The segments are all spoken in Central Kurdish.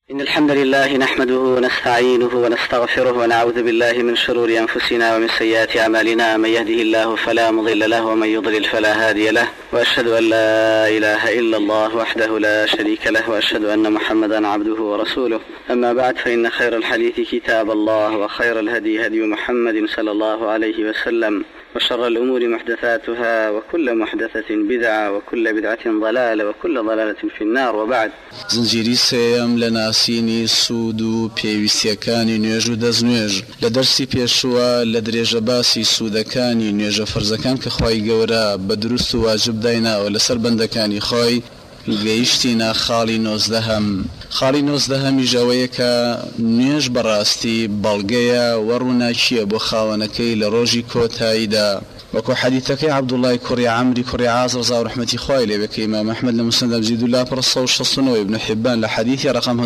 إن الحمد لله نحمده ونستعينه ونستغفره ونعوذ بالله من شرور أنفسنا ومن سيئات أعمالنا. من يهده الله فلا مضل له ومن يضلل فلا هادي له، وأشهد أن لا إله إلا الله وحده لا شريك له، وأشهد أن محمدا عبده ورسوله. أما بعد، فإن خير الحديث كتاب الله، وخير الهدي هدي محمد صلى الله عليه وسلم، وشر الأمور محدثاتها، وكل محدثة بدعة، وكل بدعة ضلالة، وكل ضلالة في النار. وبعد. زنجيري سيام لناسيني سودو بيويستيكاني نيجو دزنيج لدرسي بيشوا لدريج باسي سودكاني نيجو فرزكان كخواي قورا بدرست واجب داينا ولسر بندكاني خواي گەیشتینە خاڵی 19 خاڵی 19 ژەوەیەکە نوێژ بەڕاستی بەڵگەیە وەڕووناچیە بۆ خاوەنەکەی لە ڕۆژی کۆتاییدا، وەکو حەدیثەکەی عەبدوڵای کوڕی عەمری کوڕی عاز ڕزا و ڕەحمەتی خوای لێ بێ کە ئیمام ئەحمەد لە موسنەد مزید لا 169 ابن حبان لە حەدیثی ڕقم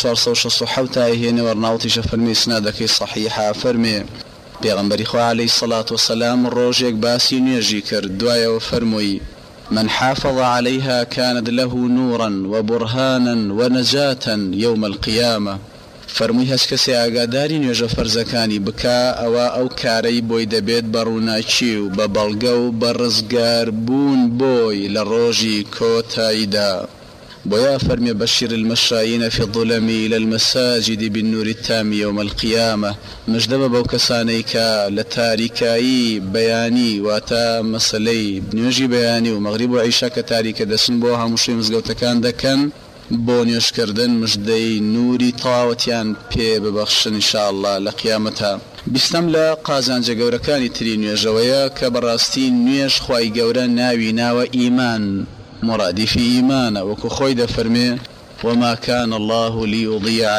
1467 هێنەوە ڕناوتیشە فەرمی سنادەکەی صحیحە فەرمێ پێغەمبەری خوا عەلەیهی سەڵات وسەلام ڕۆژێک باسی نوێژی کرد، دوایەوە فەرمووی: من حافظ عليها كانت له نورا وبرهانا ونجاة يوم القيامة. فرمووی هەست کەسێ ئاگاداری نوێژە فەرزەکانی بکا ئەوە ئەو کارەی بۆی دەبێت بە ڕووناچی و بە بەڵگە و بە ڕزگار بوون بۆی لە ڕۆژی کۆتاییدا. بويا فرمي بشر المشائين في الظلم إلى المساجد بالنور التام يوم القيامة. مجدب بوكسانيك لتاريكاي بياني واتا مسلي بنيوجي بياني ومغرب وعيشا كتاريك دسن بوها مشري مزقوتكان دكن بونيوش كردن مجدي نوري طاوتيان بي ببخشن إن شاء الله لقيامتها. بستم لا قازانجا قوركاني تري نيوجويا كبراستين نيوش خواي قورا ناوي ناوى إيمان مرادي في إيمان، وكو خويد فرمي: وما كان الله ليضيع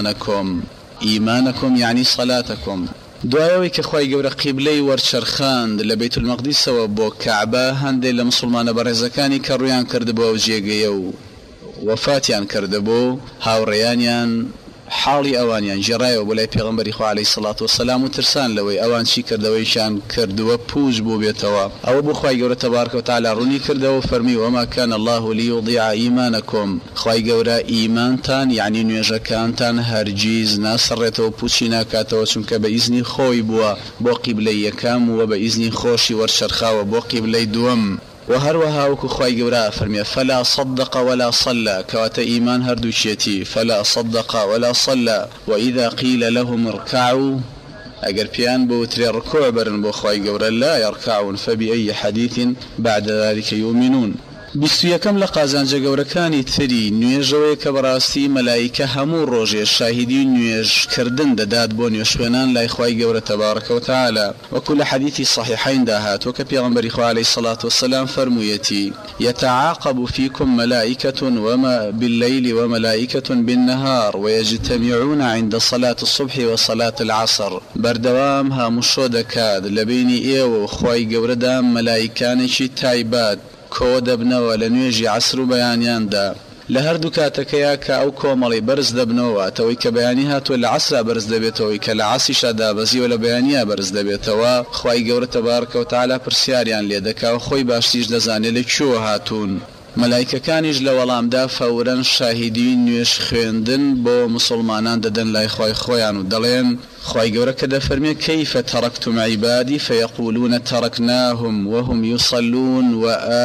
إيمانكم يعني صلاتكم. دوایەوەی کە خوای گەورە قیبلەی وەرچەرخاند لە بەیت المەقدیسەوە بۆ کەعبە، هەندێک لە مسلمانە بەڕێزەکانی کە ڕویان کردبووە ئەو جێگەیە و وەفاتیان کردبوو، هاوڕێیانیان حاڵی ئەوانیان ژێڕایەوە بۆ لای پێغەمبەری خوا عەلەیهی سەڵات وسەلام و ترسان لەوەی ئەوان چی کردەوەیشان کردووە پوچ بوو بێتەوە. ئەوە بۆ خوای گەورە تەبارەکە و تەعالا ڕوونی کردەوە فەرمی: وما كان الله ليضيع إيمانكم. خوای گەورە ئیمانتان یعنی نوێژەکانتان هەرگیز ناسەڕێتەوە پوچی ناکاتەوە، چونکە بە ئیزنی خۆی بووە بۆ قیبلەی یەکەم و بە ئیزنی خۆشی وەرچەرخاوە بۆ قیبلەی دووەم. وهروها وكو خواي قورا فرمي: فلا صدق ولا صلى، كواتا إيمان هردو شيتي، فلا صدق ولا صلى. وإذا قيل لهم اركعوا، أجر بيان بوتري ركوع برن بو خواي قورا لا يركعون، فبأي حديث بعد ذلك يؤمنون. بیستویەکەم لە قازانجە گەورەکانی تری نوێژەوەی کە بەڕاستی مەلایکە هەموو ڕۆژێ شاهیدی نوێژکردن دەدات بۆ نوێژخوێنان لای خوای گەورە تەبارەکە و تەعالا، وەکو لە حەدیثی صحیحین داهاتوە کە پێغەمبەری خوا عەلەیهی سەڵات وسەلام فەرموویەتی: يتعاقب فيكم ملائكة وما بالليل وملائكة بالنهار ويجتمعون عند صلاة الصبح وصلاة العصر. بەردەوام هەموو دەکات لە بینی ئێوە و خوای گەورەدا مەلایکانێکی تایبەت کۆ دەبنەوە لە نوێژی عەسر و بەیانیاندا. لە هەردوو کاتەکەیە کە ئەو کۆمەڵی بەرز دەبنەوە، تەوەی کە بەیانی هاتووە لە عەسرا بەرز دەبێتەوەی کە لە عەسریشا دابەزیوە لە بەیانیە بەرز دەبێتەوە، خوای گەورە تەبارەکە و تەعالا پرسیاریان لێ دەکا و خۆی باشتریش دەزانێت لە کوێوە هاتوون. مەلایکەکانیش لە وەڵامدا فەورەن شاهیدی نوێژ خوێندن بۆ مسلمانان دەدەن لای خوای خۆیان و دەڵێن: خوای گەورە کە دەفەرمێ: كيف تركتم عبادي فيقولون تركناهم وهم يصلون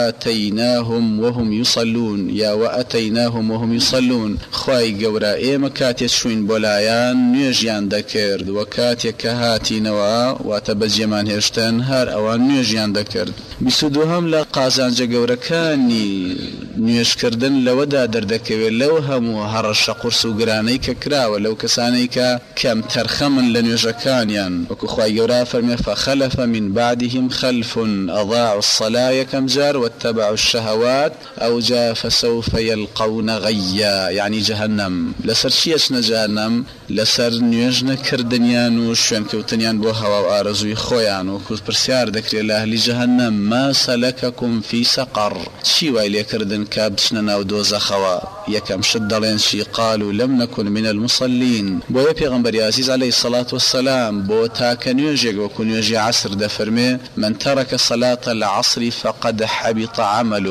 وآتيناهم وهم يصلون، يا وآتيناهم وهم يصلون. خوای گەورە ئێمە کاتێک شوین بۆ لایەن نوێژیان دەکرد، و کاتێک کە هاتینەوە واتە بەجێمان هێشتن هەر ئەوان نوێژیان دەکرد. 22 لە قازانجە گەورەکانی نوێژکردن لەوەدا دەردەکەوێت لەو هەموو هەڕەشە قورس و گرانەی کە کراوە لەو کەسانەی کە کەم تەرخەمن لە نوێژەکانیان، وەکو خوای گەورە فەرمێ: فخلف من بعدهم خلف أضاعوا الصلاة يكم جار واتبعوا الشهوات أوجا فسوف يلقون غيا، يعني جهنم. لسر شيئا جهنم لسر نوێژنە کردنیان و شوێنکەوتنیان بۆ هەوا و ئارەزووی خۆیان، وەکو پرسیار دەکرێت لە ئەهلی جهنم: ما سلككم في سقر، چی وای لێکردن کە بچنە ناو دۆزەخەوە؟ یەکەم شت دەڵێن چی؟ قالوا لم نكن من المصلين. بۆیە پێغەمبەری عەزیز عەلەیهی الصلاة والسلام بۆ تاکە نوێژێک وەکو نوێژی عەسر دەفەرمێ: من ترك صلاة العصر فقد حبط عمله.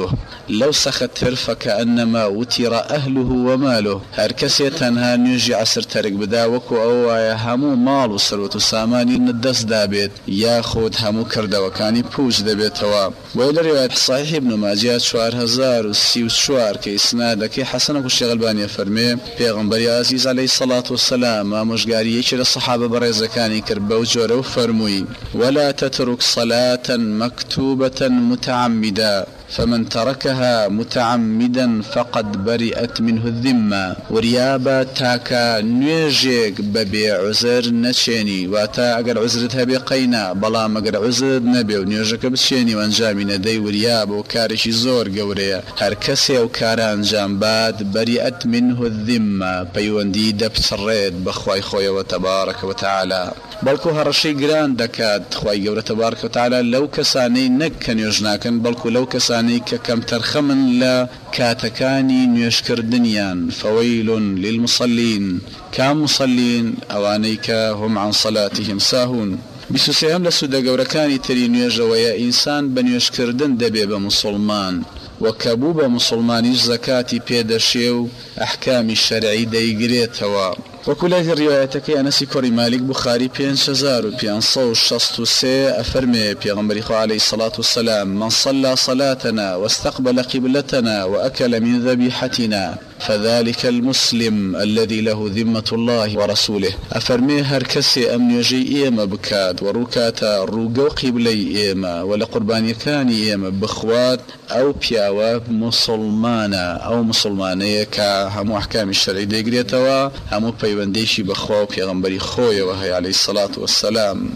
لو سختر فكأنما وتر أهله وماله هر كسي تنها نيجي عسر ترك بدا وكو أو همو مال وسروة ساماني ندس دابت ياخد همو كردا وكاني بوج دابتوا. وإلى رواية صحيح ابن ماجه 4034 كإسنادك حسن الشيخ الباني فرمي پیغمبر عزيز عليه الصلاة والسلام مشغاري يشير الصحابة برزكاني كربو جورو فرموي ولا تترك صلاة مكتوبة متعمدا فمن تركها متعمدا فقد برئت منه الذمة. وريابا تاكا نيجيك ببي عزر نشيني واتا اگر عزرتها بقينا بلا مگر عزر نبي ونيجيك بشيني وانجامي ندي وريابا وكارشي زور قوريا هر كسي وكاران جامباد برئت منه الذمة بيواندي دبسريد بخواي خويا وتبارك وتعالى. بلكو هرشي قران دكاد خواي قورة تبارك وتعالى لو كساني نكن يجناكن بلكو لو كساني كم ترخمن لا كاتكاني نيشكر دنيان فويل للمصلين كمصلين أوانيك هم عن صلاتهم ساهون. بسوسيهم لسودا قوركاني تري نيجويا إنسان بنيشكردن دبيب مسلمان وكبوب مسلماني زكاتي بيدشيو أحكام الشرعي ديقريتوا. وكل هذه الرواياتك أنس كوري مالك بخاري 5563 أفرمي بيغمبري عليه الصلاة والسلام من صلى صلاتنا واستقبل قبلتنا وأكل من ذبيحتنا فذلك المسلم الذي له ذمة الله ورسوله. أفرمي هركسي أم يجي إيما بكاد وروكاتا روغو قبلي إيما ولا قرباني كان إيما بخوات أو بياوا مسلمانا أو مسلمانية كهمو أحكام الشرعي ديقريتوا همو بيوانديشي بخوا وبيغمبري خويا وهي عليه الصلاة والسلام.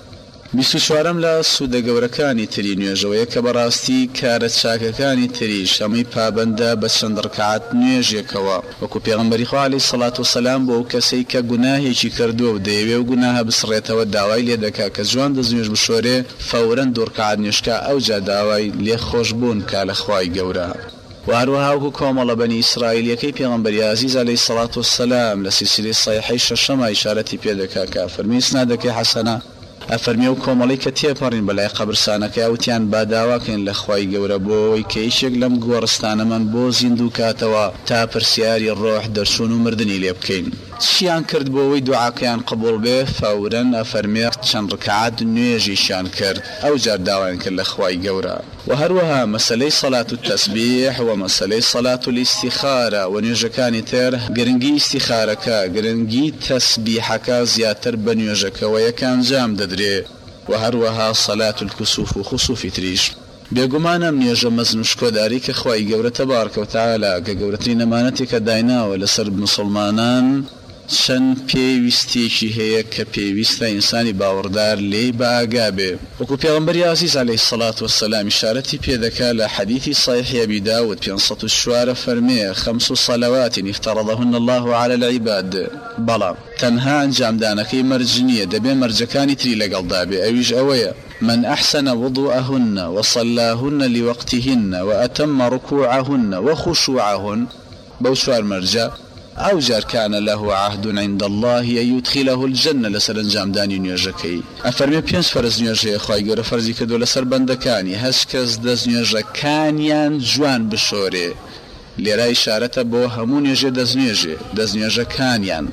24 لا سودا قوركاني تري نيجويا كبراستي كارت شاككاني تري شمي بابندا بسند ركعات نيجيكوا وكو بيغمبري خو عليه الصلاة والسلام بو كسي كغناهي چي كردو ديوي وغناها بسريتا وداوي ليدكا كجوان دزنيج بشوري فورا دور ركعات نيشكا او جا داوي لي خوشبون كالخواي قورا. وهروها وكو كومل بني إسرائيل يكي بيغمبر عزيز عليه الصلاة والسلام لسلسلة صحيحي ششما إشارتي بيدكا كافر من إسنادك حسنا أفرمي وكوملي كتيبارين بلاي قبرسانك أوتيان باداواكين لخواي قوربوي كيشيك لم قورستان من بو زندوكاتوا تا برسياري الروح درسون ومردني ليبكين شيان كرد بوي دعاكيان قبول به فورا أفرمي چند ركعات نيجي شان كرد أو جار داوين كل لخواي قورا. وهروها مسألة صلاة التسبيح ومسألة صلاة الاستخارة ونيجكاني تر قرنجي استخارك قرنجي تسبيحك زياتر بنيجك ويكان جام ددري. وهروها صلاة الكسوف وخسوف تريش بيقومانا من يجا مزنشكو داري كخواي قورة تبارك وتعالى كقورتين امانتك داينا ولسرب مسلمانان شن پێویستێکی هەیە کە پێویستە ئینسانی باوەڕدار لێی بەئاگابێ. وەکو پێغەمبەری عزیز عليه الصلاة والسلام ئیشارەتی پێدەکا لە حەدیثی صحیح ئەبی داود 504 فەرمێ 5 صلوات افترضهن الله على العباد. بەڵام تەنها ئەنجامدانەکەی مەرج نییە دەبێ مەرجەکانی تری لەگەڵدا بێ ئەویش ئەوەیە من أحسن وضوءهن وصلاهن لوقتهن وأتم ركوعهن وخشوعهن بوشوار مرجع أو جار كان له عهد عند الله أن يدخله الجنة لسرنجام داني نيوجكي. أفرمي بينس فرز نيوجي خواهي قرى فرزي كدو لسر بندكاني هشكز دز نيوجكانيان جوان بشوري لرا إشارة بو همون نيوجي دز نيوجكانيان.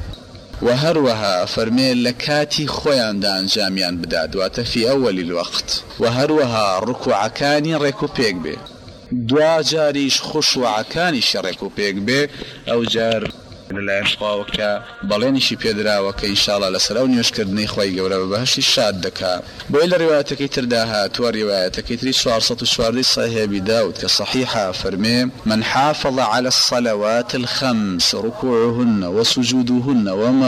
وهروها فرمي لكاتي خويان دان جاميان بداد واتفي أول الوقت. وهروها ركوعكاني ريكو بيك بي دوا جاريش خشوعكاني ريكو بيك بي أو جار لەلایەن خواوەکە بەڵێنیشی پێدراوە کە ئینشاڵڵا لەسەر ئەو نوێژکردنەی خۆی گەورە بە بەهەشتی شاد دەکات. بۆی لە ڕێوایەتەکەی تردا هاتووە ڕێوایەتەکەی تری 404 صحیح أبي داود كصحيحة فرمي من حافظ على الصلوات الخمس ركوعهن وسجودهن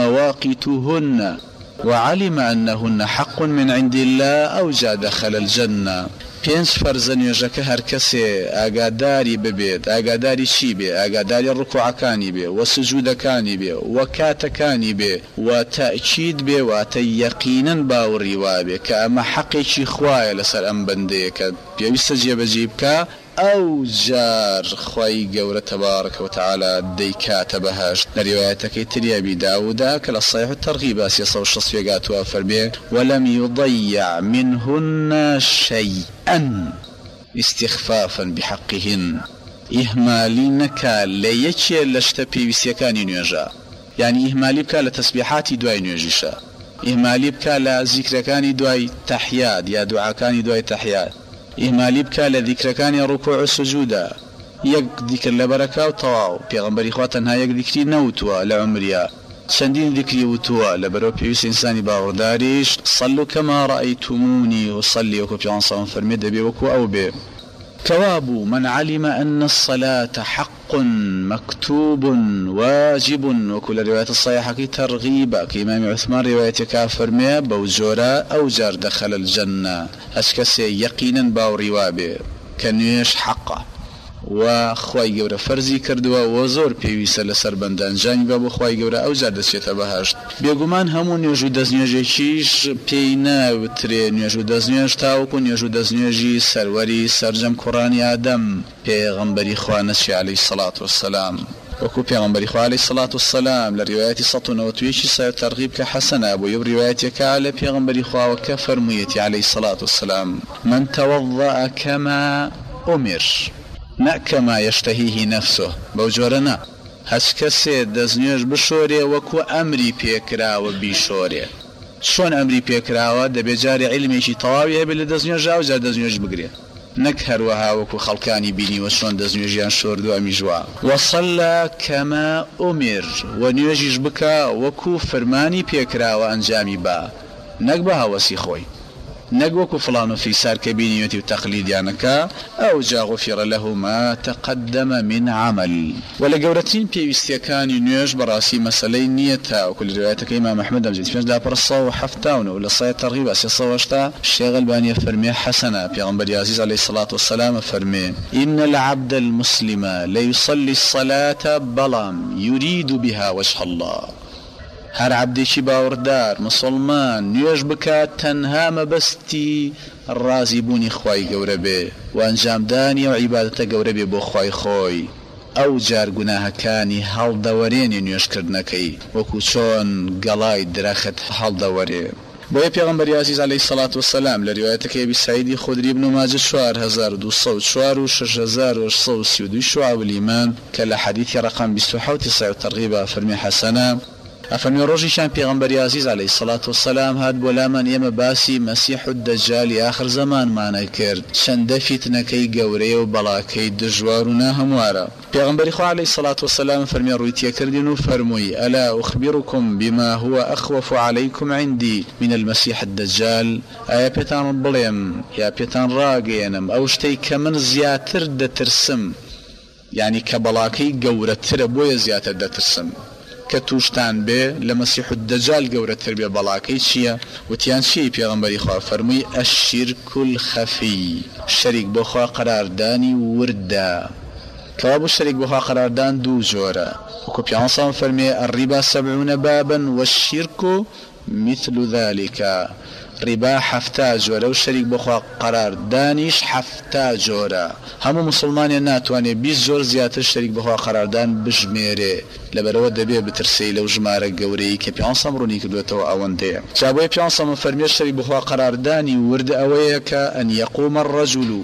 ومواقيتهن وعلم أنهن حق من عند الله أوجا دخل الجنة. پێنج فەرزە نوێژەکە هەر کەسێ ئاگاداری ببێت ئاگاداری چی بێ ئاگاداری ڕکوعەکانی بێ و سجودەکانی بێ و کاتەکانی بێ و تەئکید بێ واتە یەقینەن باوەڕی وابێ کە ئەمە حەقێکی خوایە لەسەر ئەم بەندەیە کە پێویستە جێبەجێ بکە ئەو جار خوای گەورە تەبارەکە وتەعالە دەیکاتە بەهەشت. لە ڕێوایەتەکەی تری ئەبی داوودا کە لە صحیح الترغیب 360 گاتووە فەرمێ ولم يضيع منهن شيئا استخفافا بحقهن. ئیهمالی نەکا لە یەکێ لە شتە پێویستیەکانی نوێژە، یعنی ئیهمالی بکە لە تەسبیحاتی دوای نوێژیشە، ئیهمالی بکە لە زیکرەکانی دوای تەحیات یا دوعاکانی دوای تەحیات، ئیهمالی بکە لە دیکرەکانی ڕوکوع و سوجودە. یەک دیکر لە بەرەکە و تەواو. پێغەمبەری خوا تەنها یەک دیکری نەوتووە لە عمریا، چەندین دیکری وتووە لە بەرەو پێویست ئینسانی باوەڕداریش. صلوا كما رأيتموني أصلي، وەکو پیان ساڵم فەرمێ دەبێ وەکو ئەو بێ. كواب من علم أن الصلاة حق مكتوب واجب، وكل رواية الصحيحة ترغيب كإمام عثمان رواية كافر مية بوجورا أو جار دخل الجنة أشكسي يقينا باو روابه كنيش حقه وخواي قورا فرزي كردوا وزور بيويسا لسر بندان جاني بابو خواي قورا أو جار دسيتا بهاشت. بيقومان همون نيوجو دزنيوجيشيش بينا وتري نيوجو دزنيوج تاوكو نيوجو دزنيوجي سروري سرجم قراني آدم پیغمبري خوانشي عليه الصلاة والسلام. وكو پیغمبري خو عليه الصلاة والسلام لرواية سطن وتويشي سير ترغيب كحسنة أبو يب روايتك على پیغمبري خو وكفرميتي عليه الصلاة والسلام من توضأ كما أمر نا كما يشتهيه نفسه بوجورنا هسكسي دزنيوش بشوري وكو أمري بيكرا وبيشوري. شون أمري بيكرا ودبجاري علمي شي طواوي هبه لدزنيوش أو جار دزنيوش بقري نكهر وها وكو خلقاني بيني وشون دزنيوجيان شوردو أميجوا. وصلى كما أمر ونيوجيش بكا وكو فرماني بيكرا وأنجامي با نكبها وسيخوي نقوك فلان في سار كبينيتي وتقليد يعنك أو جاء غفر له ما تقدم من عمل. ولا قورتين بيستيكاني نيوش براسي مسألة نيتها وكل روايتك إمام أحمد أمجد فيش دا برصا وحفتاون ولا صاية ترغيب أسيصا واشتا الشيغل باني فرمي حسنة بيغنبري عزيز عليه الصلاة والسلام فرمي إن العبد المسلم ليصلي الصلاة بلام يريد بها وجه الله. هر عبدێکی باوەڕدار مسلمان نوێژ بکات تەنها مەبەستی ڕازی بوونی خوای گەورە بێ و ئەنجامدانی ئەو عیبادەتە گەورە بێ بۆ خوای خۆی. ئەو جار گوناهەکانی هەڵدەوەرێنی نوێژکردنەکەی وەکو چۆن گەڵای درەخت هەڵدەوەرێ. بۆیە پێغەمبەری عەزیز عەلەیهی سەڵات وسەلام لە ریوایەتەکەی ئەبی سەعیدی خودری بن ماجه 4204 و 6832 شعب الإيمان کە لە حەدیثی ڕقم 27 صحیح الترغیب فەرمی حەسەنە أفرمي روجيشان پیغمبر عزيز عليه الصلاة والسلام هاد بولامن يما باسي مسيح الدجال آخر زمان معنى كرد شند فتنكي قوري وبلاكي دجوارنا هموارا. پیغمبر خو عليه الصلاة والسلام فرمي رويتيا كردين فرموي ألا أخبركم بما هو أخوف عليكم عندي من المسيح الدجال. أيا بيتان بليم يا بيتان راقينم أو شتي كمن زياتر دترسم يعني كبلاكي قورتر بويا زياتر دترسم كتوشتان به لمسيح الدجال قورتر بي بلاكي شيا وتيان شي پیغمبري خوا فرمي الشرك الخفي شريك بخوا قرارداني وردا. كواب الشريك بخوا قراردان دو جورا وكو بيانصان فرمي الربا 70 بابا والشرك مثل ذلك. ربا حفتا جورا والشريك بخوا قرار دانيش حفتا جورا. همو مسلمان ناتواني 20 جور زيادة الشريك بخوا قرار دان بجميري لبرو دبي بترسي لو جمارة قوري كي بيانصام روني كدوتو اوانده. جابوي بيانصام فرمي الشريك بخوا قرار داني ورد اويك أن يقوم الرجل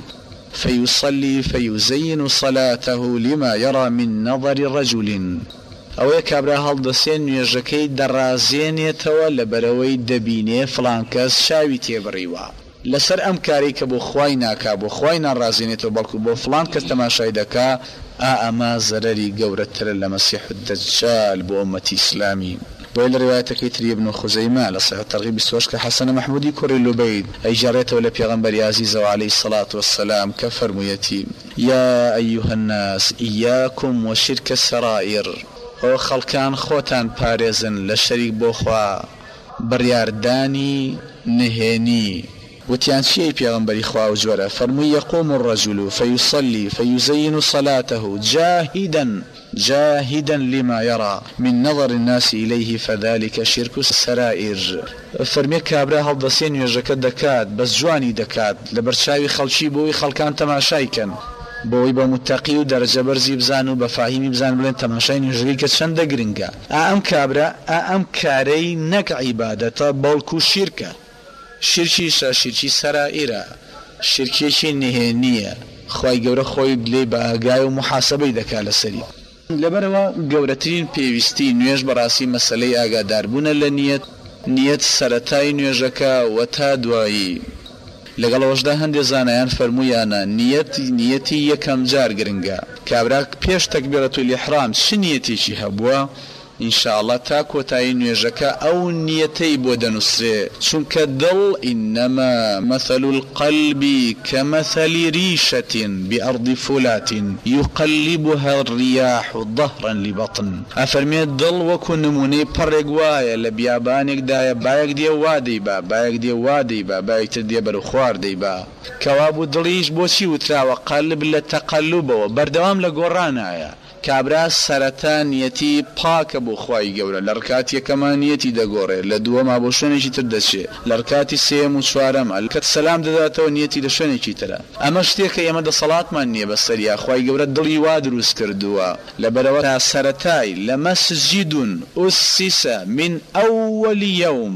فيصلي فيزين صلاته لما يرى من نظر رجل. ئەوەیە کابرا هەڵدەسێن نوێژەکەی دەڕازێنێتەوە لە بەرەوەی دەبینێ فڵان کەس شاوی تێبڕیوە لەسەر ئەم کاری کە بۆ خوای ناکا بۆ خوای ناڕازێنێتەوە بەڵکو بۆ فڵان کەس تەماشای دەکا ئەمە زەرەری گەورەترە لە مەسیح الدەجال بۆ ئومەتی ئیسلامی. بۆی لە ڕوايەتەکەی تری ابن خزەیمە لە صحیح الترغیب 22 کە حەسەن مەحموودی کوڕی لوبەید ئەیجارێتەوە لە پێغەمبەری عەزیزەوە عەلەیهی الصلاة والسلام کە فەرموویەتی یا ئەیوهە الناس ئیاکم وشرک السەرائر. ئەو خەڵکان خۆتان پارێزن لە شەریک بۆ خوا بڕیاردانی نهێنی. وتیان چیەی پێغەمبەری خوا و جۆرە فەرمووی يقوم الرجل فيصلي فيزين صلاته جاهدا لما يرى من نظر الناس إليه فذلك شرك السرائر. فەرمێ کابرا هەڵدەسێن نوێژەکە دەکات بەس جوانی دەکات لە بەرچاوی خەڵکی بۆی خەڵکان تەماشایکەن بۆی بە متەقی و دەرەجە بەرزی بزان و بە فاهیمی بزان بڵێن تەماشای نوێژەکەی کە چەندە گرنگە. ئەم کابرا ئەم کارەی نەک عیبادەتە بەڵکو شیرکە. شیرکیشە شیرکی سەرائیرە شیرکێکی نهێنیە خوای گەورە خۆی لێ بە ئاگای و محاسبەی دەکا لەسەری. لەبەرەوە گەورەترین پێویستی نوێژ بەڕاستی مەسەلەی ئاگاداربوونە لە نیەت سەرەتای نوێژەکە و تا دوایی. لەگەڵەوەشدا هەندێک زانایان فەرموویانە نیەتی یەکەم جار گرنگە، کابرا پێش تەکبیرەتول ئیحرام چ نیەتێکی هەبووە ئینشاءالله تا کۆتایی نوێژەکە ئەو نیەتەی بۆ دەنووسرێ، چونکە دڵ ئینەما مەثل القەلب کەمەثەل ریشة بأرض فولات يقلبها الرياح ظهرا لبطن. ئەفەرمێت دڵ وەکو نمونەی پەڕێک وایە لە بیابانێکدایە، بایەک دێ وا دەیبا، بایەک دێ وا دەیبا، بایەکتر دێ بەرەو خوار دەیبا. کەوابوو دڵیش بۆچی وتراوە قەلب لە تەقەلوبەوە بەردەوام لە گۆڕانایە. کابرا سەرەتا نیەتی پاکە بۆ خوای گەورە، لە ڕکات یەکەمان نیەتی دەگۆڕێ، لە دووەما بۆ شوێنێکی تر دەچێ، لە ڕکاتی سێم و چوارەمە کە سەلام دەداتەوە نیەتی لە شوێنێکی ترە. ئەمە شتێکە ئێمە دەسەڵاتمان نییە بەسەریا، خوای گەورە دڵی وا دروست کردووە. لەبەرەوە تا سەرەتای لە مەسجید ئوسیسە من ئەوەل یەوم،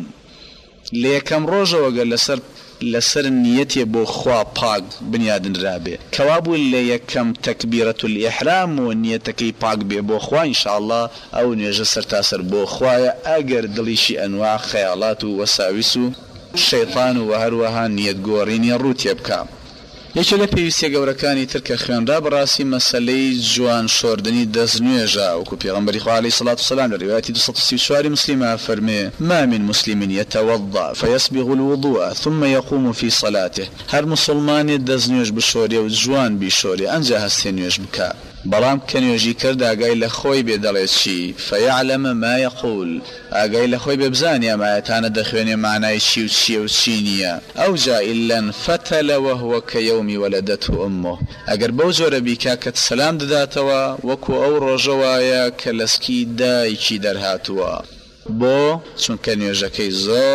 لە یەکەم ڕۆژەوە گەر لەسەر نیەتێ بۆ خوا پاک بنیادنرابێ، کەوابوو لە یەکەم تەکبیرەتول ئیحرام و نیەتەکەی پاک بێ بۆ خوا ئینشاءالله ئەو نوێژە سەرتاسەر بۆ خوایە، ئەگەر دڵیشی ئەنواع خەیاڵات و وەساویس و شەیطان و هەروەها نیەت گۆڕینی ڕووتێ بکە. یەکێ لە پێویستیە گەورەکانی تر کە خوێنرا بەڕاستی مەسەلەی جوان شۆردنی دەست نوێژە، وەکو پێغەمبەری خوا عەلەیهی سەڵات وسەلام لە ڕیواەتی 234 مسلمە فەرمێ ما من مسلم يتوضأ فيسبغ الوضوء ثم يقوم في صلاته. هەر مسلمانێ دەست نوێژ بشۆرێ و جوان بیشۆرێ ئەنجا هەستێ نوێژ بکە، بەڵام کە نوێژی کرد ئاگای لە خۆی بێ دەڵێت چی فيعلم ما يقول، ئاگای لە خۆی بێ بزانێ ئەمایەتانە دەخوێنێ معنای چی و چیە و چی نییە. ئەو جائلا فتل وهو كيوم ولدته أمه، ئەگەر بەو جۆرە بیکا کە سەلام دەداتەوە وەکو ئەو ڕۆژەوایە کە لەسکی دایکی دەرهاتووە. بۆ چونکە نوێژەکەی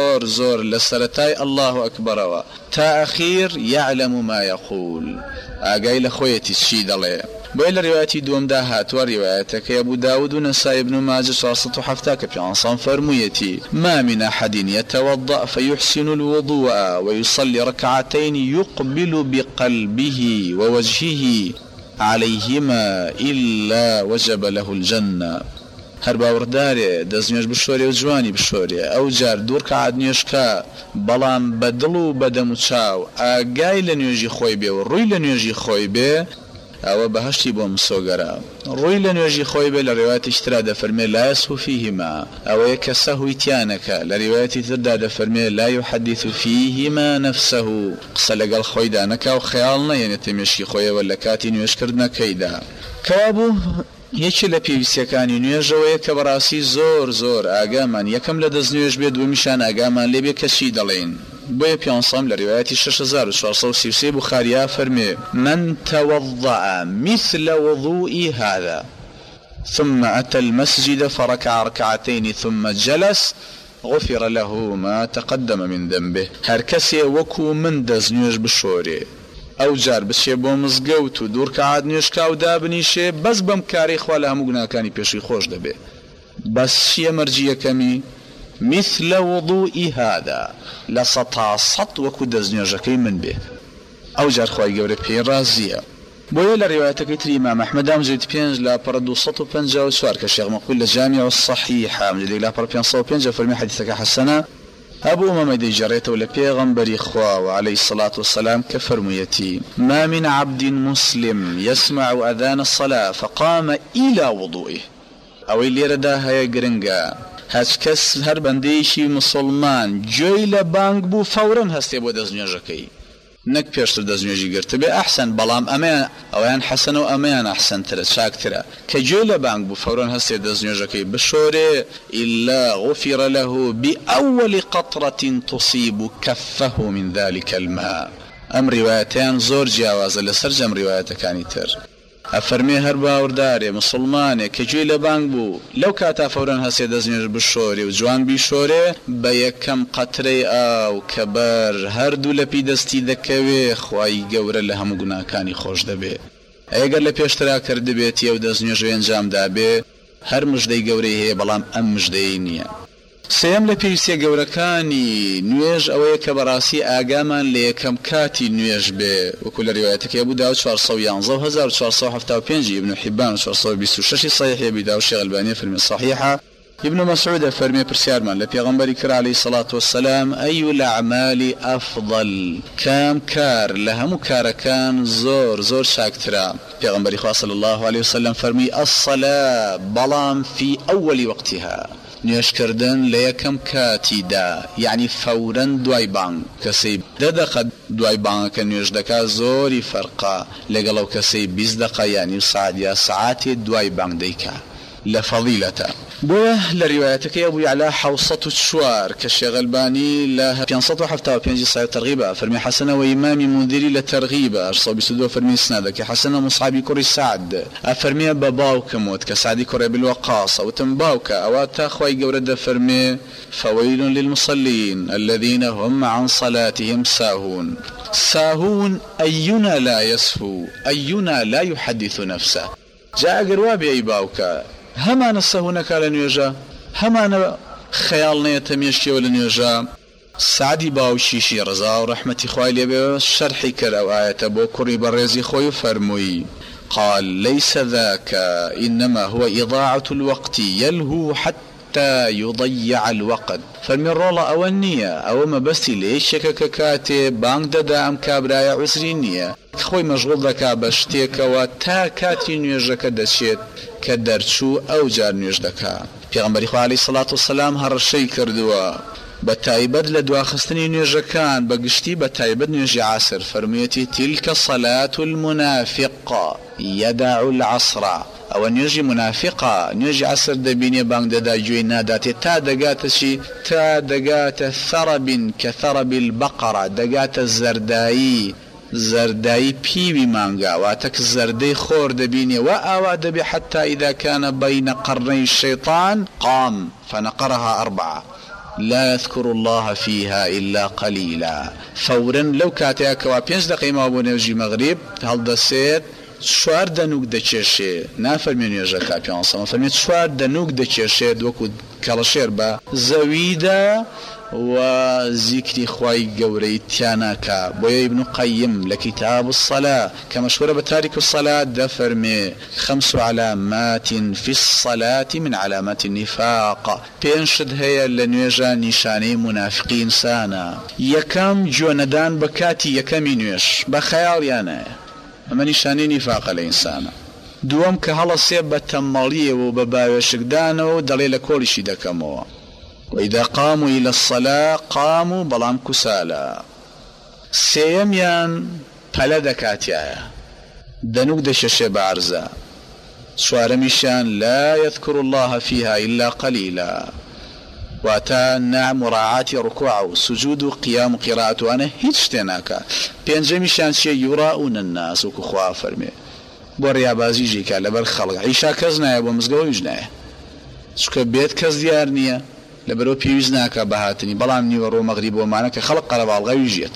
زۆر لە سەرەتای الله ئەکبەرەوە تا ئەخیر يعلم ما يقول، ئاگای لە خۆیەتی چی دەڵێ. بۆیە لە ڕیواەتی دووەمدا هاتووە ڕیواەتەکەی ئەبوو داود و نەسائی بن ماجه 470 کە پێغەمبەر فەرموویەتی ما من أحد يتوضأ فيحسن الوضوء ويصلي ركعتين يقبل بقلبه ووجهه عليهما إلا وجب له الجنة. هەر باوەڕدارێ دەست نوێژ بشۆرێ و جوانی بشۆرێ، ئەو جار دوور کە نوێژکە بەڵام بە دڵ و بەدەم و چاو ئاگای لە نوێژی خۆی بێ و ڕووی لە نوێژی خۆی بێ، ئەوە بەهەشتی بۆ مسۆگەرە. ڕووی لە نوێژی خۆی بێ لە ڕیواەتی تردا دەفەرمێ لا يسهو فيهما، ئەوەیە کە سەهوی تیانەکە. لە ڕیواەتی تردا دەفەرمێ لا يحدث فيهما نفسه، قسە لەگەڵ خۆیدا نەکا و خەیاڵ نەهێنێتە مێشکی خۆیەوە لە کاتی نوێژکردنەکەیدا. کەوابوو یەکی لە پێویستیەکانی نوێژەوەیە کە بەڕاستی زۆر ئاگامان یەکەم لە دەست نوێژ بێ، دووەمیشان ئاگامان لێبێ کە چی دەڵێن. بۆیە پیانسام لە ڕیواەتی 6433 بوخاریا فەرمێ من توضأ مثل وضوئي هذا ثم أتى المسجد فركع ركعتين ثم جلس غفر له ما تقدم من ذنبه. هەر کەسێ وەکو من دەست نوێژ بشۆرێ، ئەو جار بچێ بۆ مزگەوت و دوور کە نوێژکا و دابنیشێ، بەس بەم کاری خوا لە هەموو گوناهەکانی پێشی خۆش دەبێ. بەس چیە مەرجیەکەمی؟ مثل وضوئي هذا، لە سەتا سەد وەکو دەست نوێژەکەی من بێ. ئەو جار خوای گەورە پێی ڕازیە. بۆیە لە ڕیواەتەکەی تری ئیمام ئەحمەد مجلد 5 لاپەڕە 254 کە شێخ مەقبول لە جامیع الصحیح مجلد لاپەڕە 505 فەرمی حەدیثەکە حەسەنە، هەبوو ئەمەمە دەیجێڕێتەوە لە پێغەمبەری خوا عەلەیهی الصلاة والسلام کە فەرموویەتی ما من عبد مسلم يسمع أذان الصلاة فقام إلى وضوئه. ئەوەی لێرەدا هەیە گرنگە، هەچ کەس هەر بەندەیەکی مسلمان گوێی لە بانگ بوو فەورەن هەستێ بۆ دەست نوێژەکەی، نەک پێشتر دەست نوێژی گرتە بێ ئەحسن، بەڵام ئەویان حەسەنە و ئەمەیان ئەحسەنترە چاکترە، کە گوێی لە بانگ بوو فەورەن هەستێ دەست نوێژەکەی بشۆرێ إلا غفر له بأول قطرة تصيب كفه من ذلك الماء. ئەم ڕیوایەتیان زۆر جیاوازە لەسەر جەم ڕیوایەتەکانی تر. ئەفەرمێ هەر باوەڕدارێ مسلمانێک کە گوێی لە بانگ بوو لەو کاتا فەورەن هەستێ دەست نوێژ بشۆرێ و جوان بیشۆرێ، بە یەکەم قەترەی ئاو کە بەر هەردوو لە پی دەستی دەکەوێ، خوای گەورە لە هەموو گوناهەکانی خۆش دەبێ. ئەگەر لە پێشترا کردبێتی ئەو دەست نوێژەی ئەنجامدا بێ، هەر مژدەی گەورەی هەیە بەڵام ئەم مژدەی نییە. سێم لە پێویستیە گەورەکانی نوێژ ئەوەیە کە بەڕاستی ئاگامان لە یەکەم کاتی نوێژ بێ، وەکو لە ڕیوایەتەکەی بوو 411 و 1475 ابن حبان و 426 صحیح ابي داود الشيخ الألباني في الصحيحة. ابن مسعود فرمي برسيارمان لبيغمبري كرا عليه الصلاة والسلام أي الأعمال أفضل كام كار لهم كاركان زور شاكترا. بيغمبري صلى الله عليه وسلم فرمي الصلاة بلام في أول وقتها نوێژ کردن لە یەکەم کاتیدا، یعنی فەورەن دوای بانگ. کەسەی 10 دقە دوای بانگەکە نوێژ دەکات زۆری فەرقا لەگەڵ ئەو کەسەی 20 دقە یعنی ساعت یا ساعاتێ دوای بانگ دەیکا لە فەضیلەتە. بۆیە لە ڕیوایەتەکەی ئەبوو یعلا 704 کە شێخ ئەلبانی لە 575 صحیح ترغیبە فەرمی حەسەنە و ئیمامی مونذری لە تەرغیبە 822 فەرمی سنادەکە حەسەنە مصعبی کوڕی سعد ئەفەرمیە بە باوکەموت کە سعدی کوڕی بالوەقاص وتم باوکە ئەوە تا خوای گەورە دەفەرمێ فويل للمصلين الذين هم عن صلاتهم ساهون. ساهون أينا لا يسهو أينا لا يحدث نفسه. جاء قروابي أي باوكا هەمانە سەهونەکە لە نوێژە، هەمانە خەیاڵ نەیە تەمێشتیەوە لە نوێژە. سعدی باوشیشی ڕزا و ڕەحمەتی خوای لێبێ شەرحی کرد ئەو ئاەتە بۆ کوڕی بەڕێزی خۆی و فەرمووی قال ليس ذاك إنما هو إضاعة الوقت يلهو حتى يضيع الوقت. فەرمی ڕۆڵە ئەوە نییە، ئەوە مەبەستی لێشێکە کە کاتێ بانگ دەدا ئەم کابرایە عوزری نییە، خۆی مەشغوڵ دەکا بە شتێکەوە تا کاتی نوێژەکە دەچێت کە دەرچوو ئەو جار نوێژ دەکا. پێغەمبەری خوا عەلەیهی سەڵات وسەلام هەڕەشەی کردووە بە تایبەت لە دواخستنی نوێژەکان بە گشتی بە تایبەت نوێژی عەسر فەرموویەتی تیلکە سەلات المنافق یەداع العەسر. ئەوە نوێژی منافقە، نوێژی عەسر دەبینێ بانگ دەدا گوێی ناداتێ تا دەگاتە چی؟ تا دەگاتە ثەرەبین کە ثەرەبی البەقەرە، دەگاتە زەردایی پیوی مانگا واتەک زەردەی خۆر دەبینێ و ئاوا دەبێ حتى إذا كان بين قرني الشيطان قام فنقرها 4 لا يذكر الله فيها إلا قليلا. فورا لو كاتيا كوا 5 دقيقة ما بو نوێژی مەغریب هەڵدەسێت 4 دەنوک دەکێشێ، نافەرمێ نوێژەکە پێوەسەمە فەرمێت 4 دەنوک دەکێشێت وەکو کەڵەشێر بە زەویدا و ذكر خواي قوري تياناكا. بويا ابن قيم لكتاب الصلاة كمشهورة بتارك الصلاة دفرمي 5 علامات في الصلاة من علامات النفاق. بينشد هي لنويجا نشاني منافقين سانا. يكم جوندان بكاتي يكم نويش بخيال يانا اما نشاني نفاق الانسان. دوام كهلا سيب بتماليه وبباوشكدان ودليل كل شي دكمو. وإذا قاموا إلى الصلاة قاموا بلام كسالا. سيميان بلا دكاتيا دنوك دشش بعرزة. سوارمشان لا يذكر الله فيها إلا قليلا. واتا نعم مراعاة ركوع سجود قيام قراءة أنا هيتشتناكا بينجمشان شيء يراؤون الناس وكخوا فرمي بوريا بازيجيكا لبر خلق عيشا كزنا يا بومزقو يجنا سكو بيت كز ديارنيا لبرو بيوزناكا بهاتني بلام نيورو مغرب ومعناك خلق قرب على الغيجيت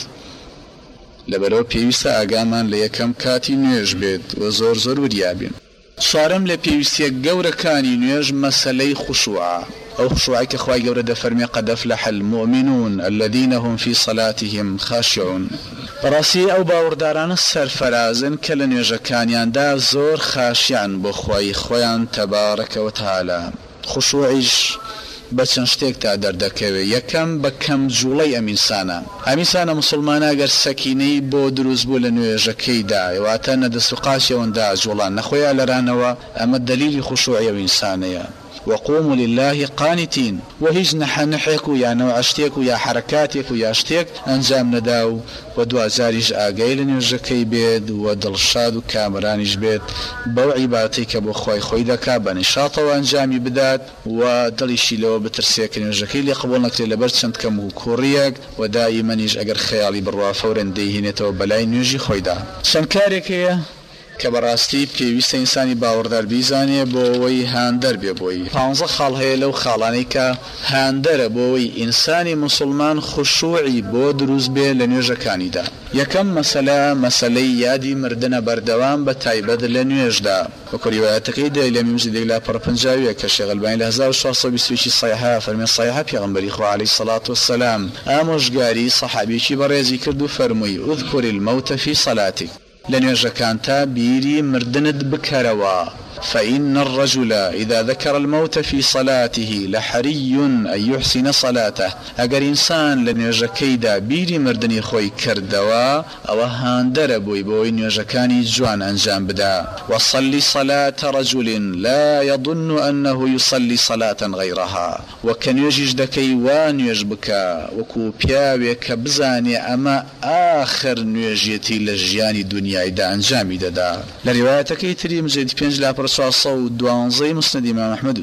لبرو بيوستا اقامان ليكم كاتي نيوش بيت وزور زور وريابين صارم لبيوستيا قوركاني نيوش مسلي خشوعا أو خشوعي كخواي قورة دفرمي قد أفلح المؤمنون الذين هم في صلاتهم خاشعون. براسي أو باورداران السرفرازن كلن يجكانيان دا زور خاشعا بخواي خوان تبارك وتعالى. خشوعيش بچن شتێک تا دەردەکەوێ یەکەم بە کەم جوڵەی ئەمینسانە مسلمانە ئەگەر سەکینەی بۆ دروست بوو لە نوێژەکەیدا واتە نەدەست و قاشەوەندا جوڵان نەخۆیان لەرانەوە ئەمە دەلیلی خوشوعی ئەو ئینسانەیە. وقوموا لله قانتين وهيج نحنحك ويا نوع اشتيك ويا حركاتك ويا اشتيك انجام نداو ودوا زاريج اقايل نيجكي بيد ودلشاد وكامرانيج بيد بو عبادتك بو خوي خوي دكا بنشاط وانجامي بدات ودليشي لو بترسيك نيجكي اللي قبولنك لبرشنت كم كوريك ودائما يج اگر خيالي بروا فورا ديهنته وبلاي نيجي خويدا شنكارك کە بەڕاستی پێویستە ئینسانی باوەڕدار بیزانێ بۆ ئەوەی هاندەر بێ بۆی 15 خاڵ هەیە لەو خاڵانەی کە هاندەرە بۆ ئەوەی ئینسانی موسڵمان خوشوعی بۆ دروست بێ لە نوێژەکانیدا. یەکەم مەسەلەی یادی مردنە بەردەوام بە تایبەت لە نوێژدا، وەکو ریوایەتەکەی دەیلەمی مزیدەی لا پەرپەنجاویە کە شێخ ئەلبانی لە 1620 صحیحە فەرمێ صحیحە پێغەمبەری خوا عەلەیهی سەڵات وەسەلام ئامۆژگاری سەحابیەکی بەڕێزی کرد و فەرمووی اذکر الموت فی صلاتک، لە نوێژەکانتا بیری مردنت بکەرەوە. فإن الرجل إذا ذكر الموت في صلاته لحري أن يحسن صلاته. أجر إنسان لنيجكيدا بيري مردني خوي كردوا أو هاندر بوي نيجكاني جوان أنجام بدا. وصلي صلاة رجل لا يظن أنه يصلي صلاة غيرها، وكان يجيج دكي وان يجبك وكو بياوك بزاني أما آخر نيجيتي لجياني دنيا إذا أنجام دا. لروايتك تريم زيد بينج لا دوانزي مسند إمام أحمد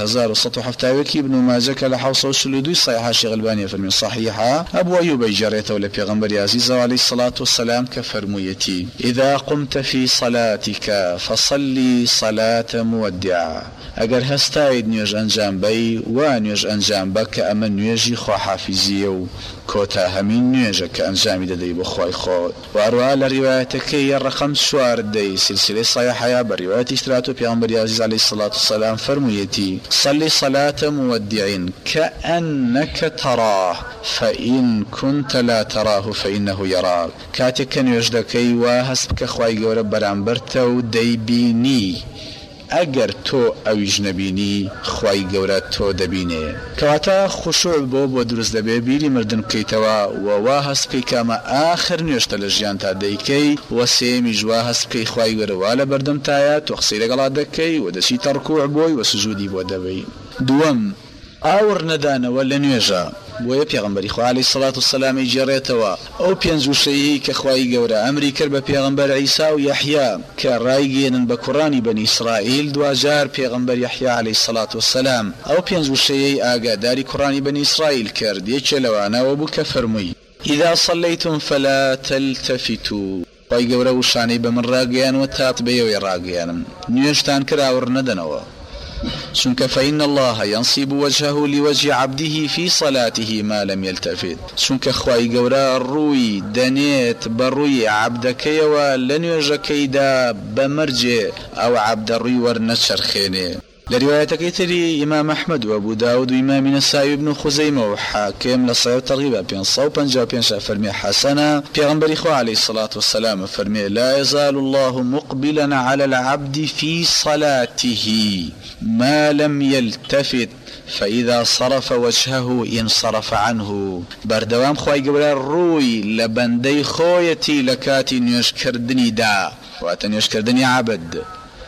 4170 ابن ماجه كلا حوصة وسلودي صحيحة شيخ الباني فرمي صحيحة. أبو أيوب جريته ولا بيغمبر عزيز عليه الصلاة والسلام كفرميتي إذا قمت في صلاتك فصلي صلاة مودع. أجر هستايد نيوج أنجام بي ونيوج أنجام بك أما نيوجي خو حافظية كوتا همين نيوجا كأنجام ددي بخواي خود. وأروى لروايتك الرقم شوار دي سلسلة صحيحة برواية اشتراته بيغمبر عزيز عليه الصلاة والسلام فرميتي صلي صلاة مودع كأنك تراه فإن كنت لا تراه فإنه يراك. كاتك نيوجدكي وهسبك خواي قورب برامبرتو ديبيني ئەگەر تۆ ئەویش نەبینی خوای گەورە تۆ دەبینێ. کەواتە خوشوع بۆ دروست دەبێ بیری مردن بکەیتەوە ووا هەست بکەی کامە ئاخر نوێژتە لە ژیان تا دەیکەی و سێمیش وا هەست بکەی خوای گەورە وا لە بەردەمتایە تۆ قسەی لەگەڵا دەکەی و دەچیتە ڕکوع بۆی و سجودی بۆ دەبەی. دووەم ئاور نەدانەوە لە نوێژە. بۆیە پێغەمبەری خوا عەلەیهی سەڵات وسەلام جێڕێتەوە ئەو پێنج وشەیەی کە خوای گەورە ئەمری کرد بە پێغەمبەر عیسا و یەحیا کە ڕایگەێنن بە کوڕانی بەنی ئیسرائیل. دوجار پێغەمبەر یەحیا عەلەیهی سەڵات وسەلام ئەو پێنج وشەیەی ئاگاداری کوڕانی بەنی ئیسرائیل کرد. یەکێ لەوانەوە بوو کە فەرمووی ئیذا صەلەیتم فەلا تەلتەفیتوا. خوای گەورە وشانەی بە من ڕاگەیانوە تات بەیەوەی ڕاگەیانم. نوێژتان کرد ئاور نەدەنەوە. چونکە فإن الله ينصب وجهه لوجه عبده في صلاته ما لم يلتفت. چونکە خوای گەورە ڕووی دەنێت بە ڕووی عەبدەکەیەوە لە نوێژەکەیدا بەمەرجێ ئەو عەبدە ڕووی وەرنەچەرخێنێ. لروايتك تري إمام أحمد وأبو داود وإمام نسائي بن خزيمة وحاكم لصحيح الترغيب بين صوب بنجا بين فرمي حسنة بيغمبر إخوة عليه الصلاة والسلام فرمي لا يزال الله مقبلا على العبد في صلاته ما لم يلتفت فإذا صرف وجهه انصرف عنه. بردوام خواهي قبل الروي لبندي خويتي لكاتي نيشكردني دا واتنيشكردني عبد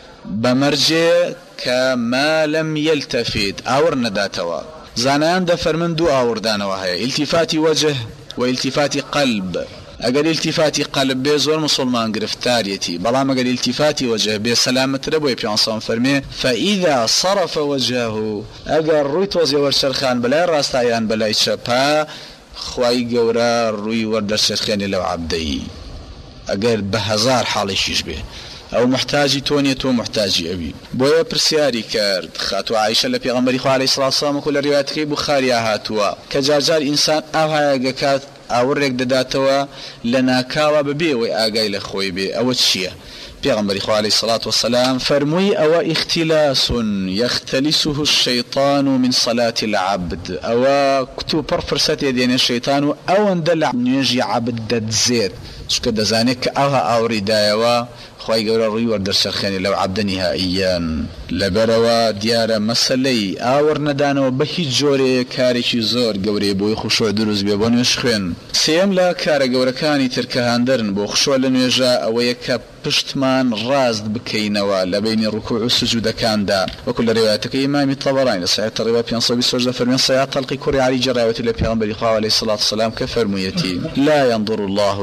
بمرجع كما لم يلتفت أور نداتوا. زانان دا فرمن دو أور دانوا هي التفات وجه والتفات قلب. اگر التفاتی قلب به زور مسلمان گرفتاریتی بلام اگر التفاتی وجه به سلامت ربوی پیانسان فرمی فاذا صرف وجهه اگر روی توزی ورشرخان بلای راستایان بلای چپا خوای گورا روی وردرشرخان لو عبدی اگر به هزار حالشیش به او محتاجی تونی تو محتاجی ابي بويا برسياري كرد خاتو عائشه لبيغمبري خو عليه الصلاه والسلام كل روايات بخاري هاتوا كجارجار انسان او هاگكات ئاورێک دەداتەوە لە ناکاوە ببێەوەی ئاگای لە خۆی بێ. ئەوە چییە؟ پێغەمبەری خوا عەلەیهی سەڵات وەسەلام فەرمووی ئەوە ئیختیلاس یەختەلیسه الشەیطان من صلاة العبد. ئەوە کتو پڕ فرسەتێ دێنێ شەیطان و ئەوەندە لە نوێژی عەبد دەدزێت چونکە دەزانێت کە ئەوە ئاوری دایەوە خوای گەورە ڕووی وەردەرچەرخێنێ لەو عەبدە نهائیان. لەبەرەوە دیارە مەسەلەی ئاور نەدانەوە بە هیچ جۆرێ کارێکی زۆر گەورەیە بۆی خوشوع دروست بێ بۆ نوێژ خوێن. سێم لە کارە گەورەکانی ترکە هاندەرن بۆ خوشوع لە نوێژە ئەوەیە کە پشتمان ڕاست بکەینەوە لە بینی ڕکوع و سجودەکاندا وەکو لە ڕێوایەتەکەی ئیمامی تەبەرانی لە صحیح الترغیب 528 فەرمێن صحیح تەلقی کوڕی عەلی جێڕایەوەتی لە پێغەمبەری خوا عەلەیهی سەڵات وسەلام کە فەرموویەتی لا ينظر الله إلى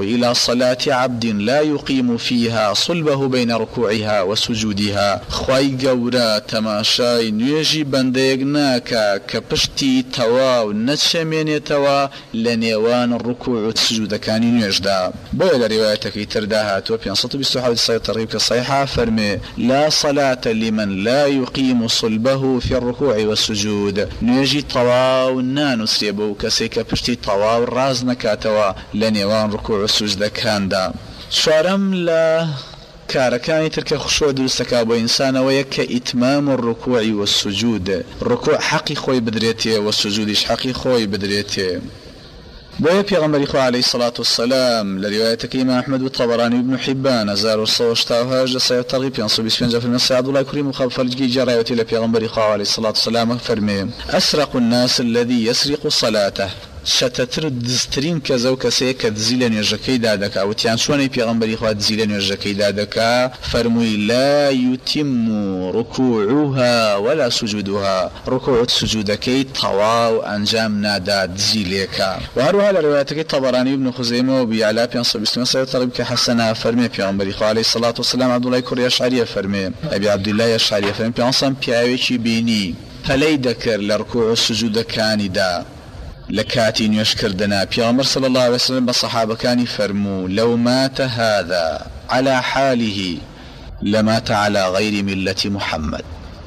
صلاة عبد لا يقيم فيها صلبه بين ركوعها وسجودها خواي قورا تماشاي نيجي بنديق ناكا كبشتي تواو نتشميني توا لنيوان الركوع والسجود كان نيجدا بولا روايتك ترداها توبيان صوت بستحاول السيطرة كصيحة فرمي لا صلاة لمن لا يقيم صلبه في الركوع والسجود نيجي تواو نانو سيبو كسيكا بشتي تواو راز نكاتوا لنيوان ركوع والسجود كان دا شارم لا كاركاني ترك خشوع دروستك بو إنسان ويك إتمام الركوع والسجود الركوع حقي خوي بدريتي والسجود حقي خوي بدريتي بويا پیغمبر خو عليه الصلاة والسلام لروايتك إمام أحمد والطبراني وابن حبان زار الصوشتاوها جسا ترغيب ينصب اسفنجا في المسيح عبد الله كريم وخاف فرجي جرايوتي لبيغمبر خو عليه الصلاة والسلام فرمي أسرق الناس الذي يسرق صلاته شتتر دزترين كزو كسي كدزيلن يجكي دادك او تيان شوني پیغمبري خو دزيلن يجكي دادك فرمي لا يتم ركوعها ولا سجودها ركوع سجودك طواو انجام نادا دزيلك وهروها لروايتك الطبراني ابن خزيمه وبيعلى بينصب اسمه سيطرب كحسنا فرمي پیغمبري خو عليه الصلاة والسلام عبد الله كوري اشعري فرمي ابي عبد الله اشعري فرمي بينصم بياويشي بيني فلي ذكر لركوع السجود كان دا لكاتي نيشكردنا پیغمبر صلى الله عليه وسلم بالصحابة كان فرموا لو مات هذا على حاله لمات على غير ملة محمد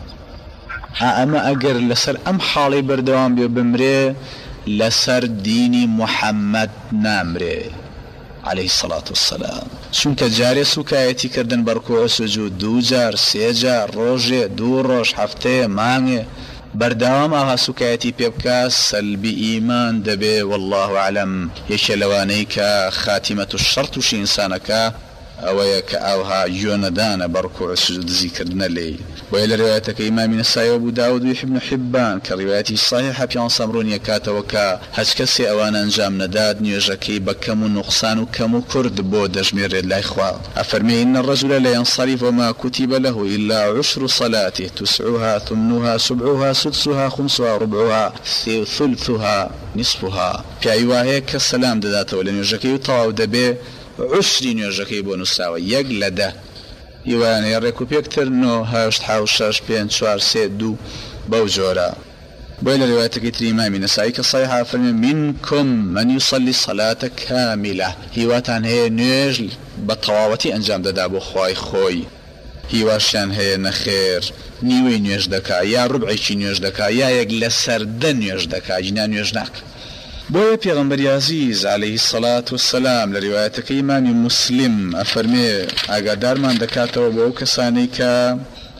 أما أقر لسر أم حالي بردوان بمري لسر دين محمد نامري عليه الصلاة والسلام شونك جاري سوكايتي كردن بركوع سجود دو جار سي جار روجي دو روش حفتي ماني بردوام آها سوكايتي بيبكا سلبي إيمان دبي والله أعلم يشلوانيك خاتمة الشرط وشي إنسانك أويك أوها يوندان بركوع السجود ذكرنا لي وإلى روايتك إمام النسائي وأبو داود وابن حبان كروايته الصحيحة بيان صمرون يكات وكا هجكسي أوان أنجام نداد نيجكي بكم نقصان وكم كرد بود جمير الله إخوة أفرمي إن الرجل لا ينصرف وما كتب له إلا عشر صلاته تسعها ثمنها سبعها سدسها خمسها ربعها ثلثها نصفها في أيواه السلام داداته ولن يجكي طواو دبي عشرين يجكي بونساوي يقلده يوان يريكو بيكتر نو هاشت حاوشاش بين شوار سيد دو بوجورا بويل روايتك الإمام النسائي كالصحيحة فرمي منكم من يصلي الصلاة كاملة هيواتان هي نيجل بطواوتي أنجام دادابو خوي هيواشان هي نخير نيوي نيج دكا يا ربعي نيج دكا يا يقل سردن نيج دكا جنان نيجناك بويا پیغمبر عزيز عليه الصلاة والسلام لروايتك إمام مسلم أفرمي أقدار من دكاتو بو كسانيكا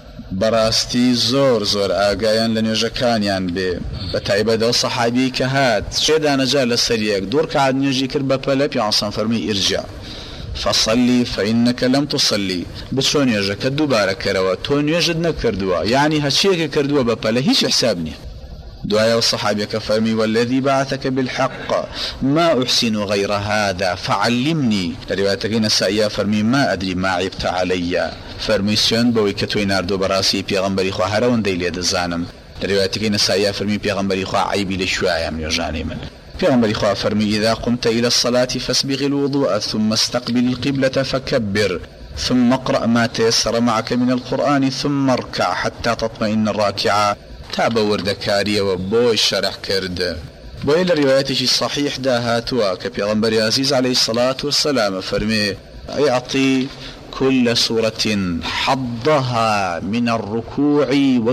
براستي زور آقايان لنيجكانيان بتعيبه دو صحابي كهات شيدان جال السريق دور كعاد نيجي كربا بلب يعصان فرمي ارجع فصلي فإنك لم تصلي بتشون يجك الدوبارة كروا تون يجد نكردوا يعني هاتشيك كردوا ببلا هيش حسابني دعاء الصحابة كفرمي والذي بعثك بالحق ما أحسن غير هذا فعلمني روايتك النسائية فرمي ما أدري ما عبت علي فرمي سيون بوي كتوي ناردو براسي بيغمبري خوا هرون ديلي دزانم روايتك النسائية فرمي بيغمبري خوا عيبي لشوايا من يرجاني من بيغمبري خوا فرمي إذا قمت إلى الصلاة فاسبغ الوضوء ثم استقبل القبلة فكبر ثم اقرأ ما تيسر معك من القرآن ثم اركع حتى تطمئن الراكعة تابا وردكارية وبوي الشرح كرد بوي الرواياتي الصحيح داهاتوا كبيغمبر عزيز عليه الصلاة والسلام فرمي يعطي كل سورة حظها من الركوع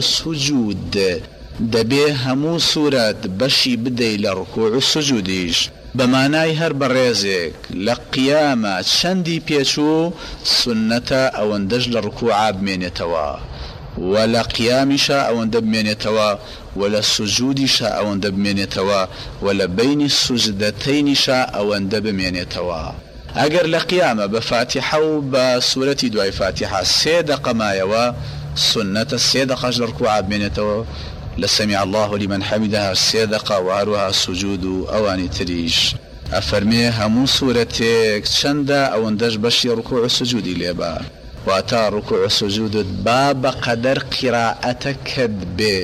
والسجود دبي همو سورة بشي بدي لركوع السجوديش بمعنى هر بريزك لقيامة شندي بيشو سنة او اندج لركوع بمينتوا ولا قيام شاء أو اندب من يتوا ولا سجود شاء أو اندب من يتوا ولا بين السجدتين شاء أو اندب من يتوا أجر لقيامة بفاتحة وبسورة دعاء فاتحة سيدق ما يوا سنة السيدق أجر ركوع من يتوا لسمع الله لمن حمدها السيدق وعروها السجود أواني تريش أفرمي همو سورتك شندا أو اندج بشي ركوع السجود ليبا واتا ركوع سجود باب قدر قراءتك به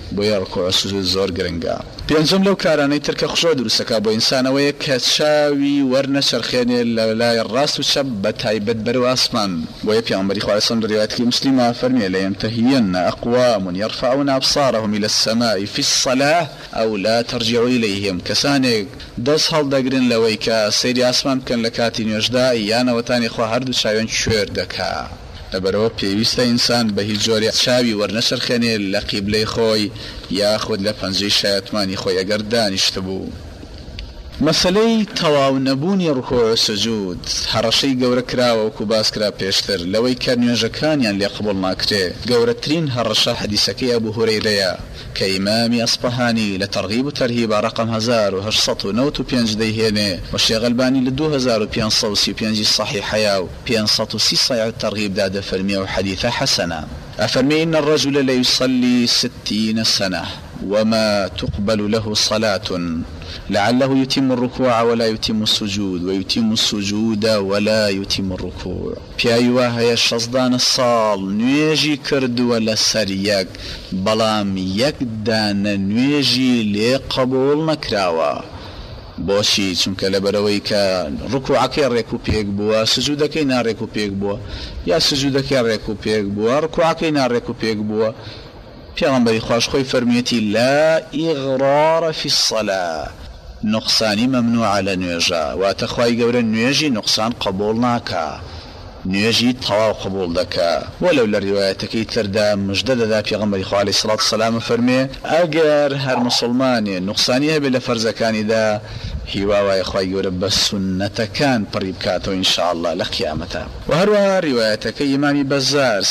بۆیە ڕکوع سوجود زۆر گرنگە. پێنجەم لەو کارانەی تر کە خۆشەوە دروستەکە بۆ ئینسانەوەیە کە چاوی وەرنەچەرخێنێ لە لای ڕاست و چەپ بە تایبەت بەرەو ئاسمان. بۆیە پێغەمبەری خوا لە ڕیوایەتی مسلمە فەرمێ لەینتەهین ئەقوام يرفعون أبصارهم إلى السماء في الصلاة أو لا ترجعوا إليهم. کەسانێک دەست هەڵدەگرن لەوەی کە سەیری ئاسمان بکەن لە کاتی نوێژدا یانەوەتانی خوا هەردوو چاویان کوێر دەکا. لەبەرەوە پێویستە ئینسان بە هیچ جۆرێک چاوی وەرنەچەرخێنێ لە قیبلەی خۆی یاخود لە پەنجەی شایەتمانی خۆی ئەگەر دانیشتە بوو. مەسەلەی تەواو نەبوونی ڕکوع و سجود هەڕەشەی گەورە کراوە وەکو باس کرا پێشتر لەوەی کە نوێژەکانیان لێ قبوڵ ناکرێ. گەورەترین هەڕەشە حەدیسەکەی ئەبوو هورەیرەیە کە ئیمامی ئەسپەهانی لە تەرغیب و تەرهیب ڕقم 1895 دەیهێنێ و شێخ ئەلبانی لە 2535 صحیحەیە و 530 صحیح تەرغیبدا دەفەرمێ و حەدیثە حەسەنە. أفرمي إن الرجل لا يصلي 60 سنة وما تقبل له صلاة لعله يتم الركوع ولا يتم السجود ويتم السجود ولا يتم الركوع. پیاوە هەیە 16 ساڵ نوێژی کردووە لە سەر یەک بەڵام یەک دانە نوێژی لێ قبول نەکراوە. بۆچی؟ چونکە لەبەرەوەی کە ڕکوعەکەی ڕێک و پێک بووە سجودەکەی ناڕێک و پێک بووە یا سجودەکەی ڕێک و پێک بووە ڕکوعەکەی ناڕێک و پێک بووە. پێغەمبەری خوش خۆی فەرمیەتی لا ئیغرار فی الصلاة نقصانی مەمنوعە لە نوێژە واتە خوای گەورە نوێژی نقصان قبول ناکە نوێژی تەواو قبول دەکا. وەلەو لە ڕیوایەتەکەی تردا مژدە دەدا پێغەمبەری خوا عەلەیهی سەڵات وسەلام فەرمێ ئەگەر هەر موسڵمانێ نقصانی هەبێت لە فەرزەکانیدا هیوا وایە خوای گەورە بە سونەتەکان پڕی بکاتەوە ئینشاءالله لە قیامەتە. و هەروەها ڕیوایەتەکەی ئیمامی بەزار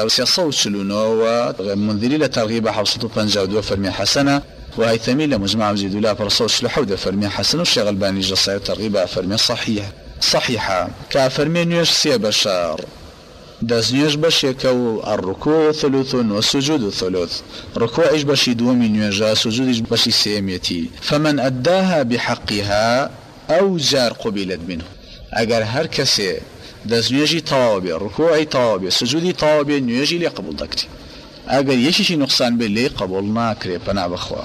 3349 منذری لە تەرغیب 752 فەرمێ حەسەنە و هەیثەمی لە مجمع الجدولة 437 فەرمێ حەسەن و شێخ ئەلبانی جەسای تەرغیب فەرمێ صحيحة كافرمي نيوش سي بشار داز نيوش بشيكا الركوع ثلث والسجود ثلث ركوع إيش بشي دومي نيوجا سجود إيش بشي سيميتي فمن أداها بحقها أو جار قبلت منه. أجر هر كسي داز نيوجي طوابي ركوعي طوابي سجودي طوابي نيوجي لي قبول دكتي أجر يشيشي نقصان باللي قبولنا كري بنا بخوا.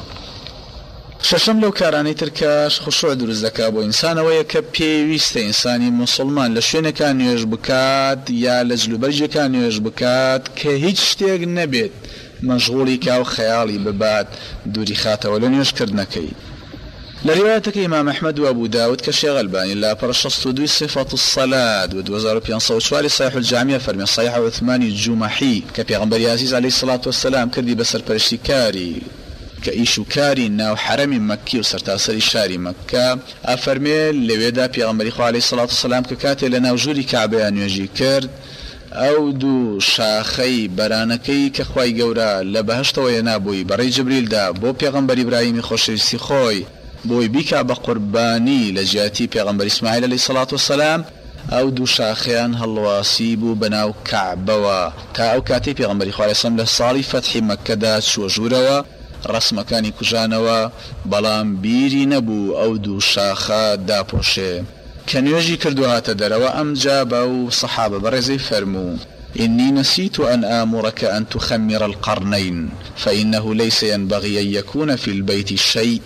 شەشەم لەو کارانەی ترکەش خوشوع دروست دەکات بۆ ئینسانەوەیە کە پێویستە ئینسانی موسڵمان لە شوێنەکان نوێژ بکات یا لە جلوبەرجەکان نوێژ بکات کە هیچ شتێک نەبێت مەشغوڵی کا و خەیاڵی ببات دووری خاتەوە لە نوێژکردنەکەی. لە ڕیوایەتەکەی ئیمام ئەحمەد و ئەبوو داود کە شێخ ئەلبانی لا پڕ 62 صفة الصلاة و 2504 صحيح الجامعة فەرمێ صحيح عثمانی جومەحی کە پێغەمبەری عەزیز عەلەیهی سەڵات وەسەلام کردی بە سەرپەرشتیکاری کە ئیشوکاری ناو حرەمی مەکی و سەرتاسەری شاری مەکە ئەفەرمێ لەوێدا پێغەمبەری خوا عەلەیهی سەڵات وسەلام کە کاتێ لە ناو ژووری کەعبەیە نوێژی کرد ئەو دوو شاخەی بەرانەکەی کە خوای گەورە لە بەهەشتەوە هێنابووی بەڕێی جبریلدا بۆ پێغەمبەری ئیبراهیمی خۆشەویستی خۆی بۆی بیکا بە قوربانی لە جیاتی پێغەمبەر ئیسماعیل عەلەیهی سەڵات وسەلام ئەو دوو شاخەیان هەڵواسی بوو بەناو کەعبەوە تا ئەو کاتەی پێغەمبەری خوا عەلەیهی سەڵام لە ساڵی فەتحی مەککەدا چووە ژوورەوە ڕسمەکانی کوژانەوە بەڵام بیری نەبوو ئەو دوو شاخە داپۆشێ کە نوێژی کردوهاتە دەرەوە ئەمجا بە و سەحابە بەڕێزەی فەرموو إني نسيت أن آمرك أن تخمر القرنين فإنه ليس ينبغي أن يكون في البيت شيء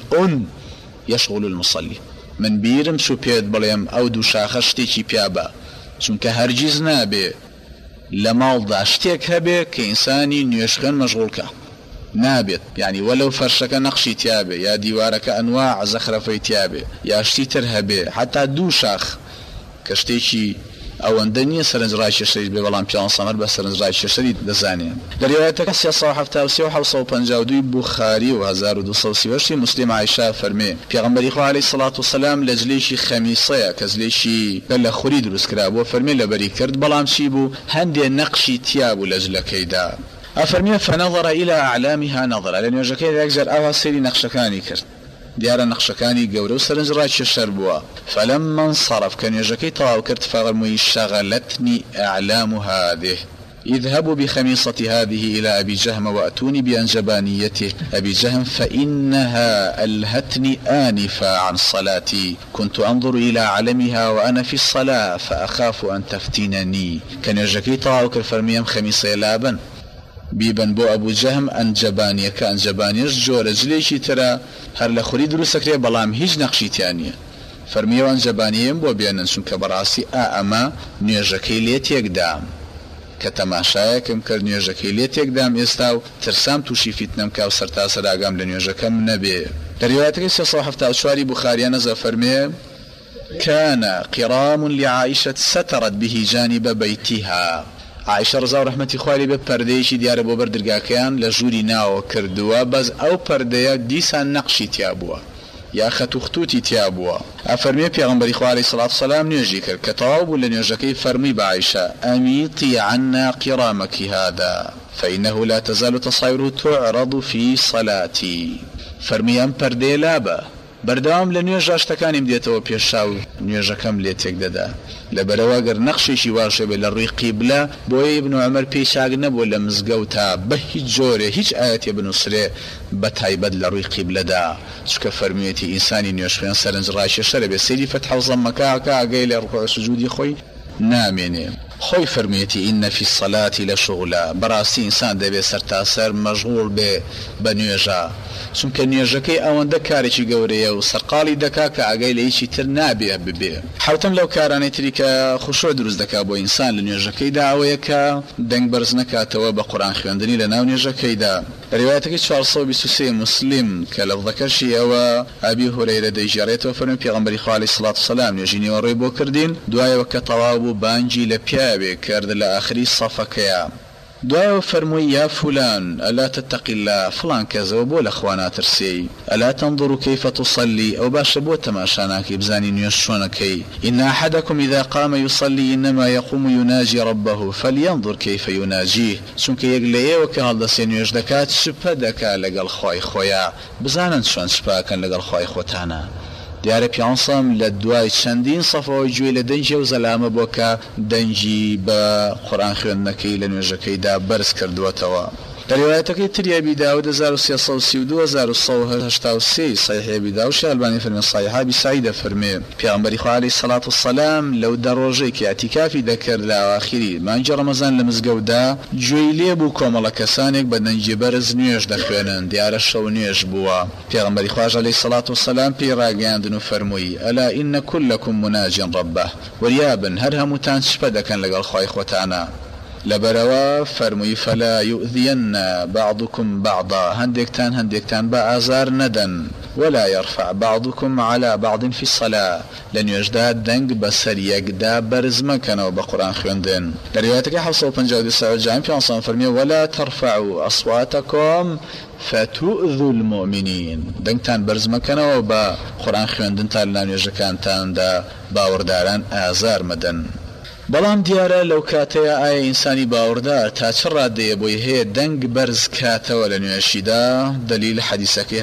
يشغل المصلي. من بيرم شو بيد بليم أو دو شاخة شتيكي بيابا چونکە هەرگیز نابێ لە ماڵدا شتێک هەبێ کە ئینسانی نوێژخێن مەشغوڵکە نابێت يعني ولو فەرشەکە نەقشی تیابێ یا دیوارەکە ئەنواع زەخرەفەی تیابێ یا شتی تر هەبێ حتا دوو شاخ کە شتێکی ئەوەندە نییە سەرنجڕای کێشەری بێ بەڵام پیان سەمەر بە سەرنجڕای کێشەری دەزانێن. لە ڕیوایەتەکە 373 بوخاری و 1238 مسلم عایشە فەرمێ پێغەمبەری خوا عەلەیهی سەڵات وسەلام لە جلێکی خەمیسەیە کە جلێکی لە خوری دروست کرا بۆ فەرمێ لەبەری کرد بەڵام چی بوو هەندێ نەقشی تیا بوو لە جلەکەیدا. أفرمي فنظر إلى أعلامها نظرا لأن يجاكي يكزر أوها سيري نقشكاني كرت ديار نقشكاني قورو سرنج رايش الشربوا فلما انصرف كان يجاكي طواو كرت فغرمي شغلتني أعلام هذه اذهبوا بخميصة هذه إلى أبي جهم وأتوني بأنجبانيته أبي جهم فإنها ألهتني آنفا عن صلاتي كنت أنظر إلى علمها وأنا في الصلاة فأخاف أن تفتنني كان يجاكي طواو كرت فرميم خميصة لابن بیبن بۆ ئەبوو جەهم ئەنجەبانیەکە ئەنجەبانیەش جۆرە جلێکی ترە هەر لە خوری دروستەکرێ بەڵام هیچ نەخشیتیان نییە فەرمیەوە ئەنجەبانیەم بۆ بێنن چونکە بەڕاستی ئەمە نوێژەکەی لێ تێکدام کە تەماشایەکەم کرد نوێژەکەی لێ تێکدام ئێستا و ترسام تووشی فیتنەم کا و سەرتاسەر ئاگام لە نوێژەکەم نەبێ لە ڕیوایەتەکەی 374 بوخاریانە فەرمێ كان قرام لعائشة سترت به جانب بيتها عائشة رضا و رحمەتی خوای بە پەردەیەکی دیارە بۆ بەردرگاکەیان لە ژووری ناوە کردووە بەس ئەو پەردەیە دیسان نەقشی تیا بووە یا خەت و خطوتی تیا بووە ئەفەرمێ پێغەمبەری خوا عەلەیهی سەڵات و سەلام نوێژی کرد کە تەواو بوو لە نوێژەکەی فەرمی بە عایشە ئەمیطی عنا قرامك هذا فإنه لا تزال تصاويره تعرض في صلاتي فەرمی ئەم پەردەیە لابە بەردەوام لە نوێژە شتەکانیم دێتەوە پێشاو نوێژەکەم لێ تێک دەدا لەبەرەوە گەر نەخشێکی واشە بێ لە ڕووی قیبلە بۆیە ئیبن عومەر پێی چاک نەبووە لە مزگەوتا بە هیچ جۆرێ هیچ ئاەتێ بنووسرێ بە تایبەت لە ڕووی قیبلەدا چکە فەرمیێتی ئینسانی نوێژخوێن سەرنج ڕایشێشە لەبێ سەیری فەتح و زەممەکە ئاگەی لە ڕوکوع و سوجودی خۆی نامێنێ خۆی فەرمیێتی ئینە فی الصەلاة لەشغولە بەڕاستی ئینسان دەبێت سەرتاسەر مەشغوڵ بێ بە نوێژە چونکە نوێژەکەی ئەوەندە کارێکی گەورەیە و سەرقاڵی دەکا کە ئاگای لە هیچی تر نابێ ببێ حوتەم لەو کارانەی تری کە خوشۆ دروست دەکا بۆ ئینسان لە نوێژەکەیدا ئەوەیە کە دەنگ بەرز نەکاتەوە بە قورئان خوێندنی لە ناو نوێژەکەیدا ڕیوایەتەکەی 423 مسلم کە لەفظەکەشی ئەوە ئەبی هورەیرە دەیژێڕێتەوە فەرمی پێغەمبەری خوا عەلەیهی سەڵات و سەلام نوێژی نیوەڕۆی بۆ کردین دوایەوە کە تەواو بوو بانگی لە پیاوێ کرد لە ئاخری سەفەکەیە دوایەوە فەرمووی یا فلان ئەلا تتقی الله فلان کەسەوە بۆ لە خوا ناترسی ئەلا تنظر كيف تصلي ئەو باشە بۆ تەماشا ناکەی بزانی نوێژ چۆنەکەی إن أحدكم إذا قام يصلي إنما يقوم يناجي ربه فلينظر كيف يناجيه چونکە یەک لە ئێوە کە هەڵدەسێ نوێژ دەکات سوپە دەکات لەگەڵ خوای خۆیان بزانن چۆن سوپاکەن لەگەڵ خوای خۆتانە دیارە پیانسەم لە دوای چەندین سەفەوەی گوێ لە دەنجی و زەلامە بۆ کە دەنجی بە قورئان خوێندنەکەی لە نوێژەکەیدا بەرز کردووەتەوە روايتك تري أبي داود 1332 صحيح أبي داود الباني فرمي صحيح أبي سعيد فرمي پیغمبر خو عليه الصلاة والسلام لو دروجي كي اعتكافي ذكر لآخري ما انجا رمضان لمزقودا جويلي بو كوملا كسانك بدن جبرز نيوش دخوانن ديار الشو نيوش بوا پیغمبر خو عليه الصلاة والسلام بي راقياندنو فرمي ألا إن كلكم مناج ربه وريابا هرها متان شفدا كان لقال خواي خوتانا لبروا فرمي فلا يؤذين بعضكم بعضا هندكتان بآزار ندن ولا يرفع بعضكم على بعض في الصلاة لن يجداد دنگ بسر يقدا برزمكن وبقرآن خوندن لروايتك حفصة وبنجاود السعود جامع في عنصان فرمي ولا ترفعوا أصواتكم فتؤذوا المؤمنين دنگتان برزمكن وبقرآن خوندن تالنا يجكان تان دا باورداران آزار مدن بەڵام دیارە لەو کاتەیە ئایا ئینسانی باوەڕدار تا چ ڕادەیە بۆی هەیە دەنگ بەرز کاتەوە لە نوێشیدا دلیل حەدیسەکەی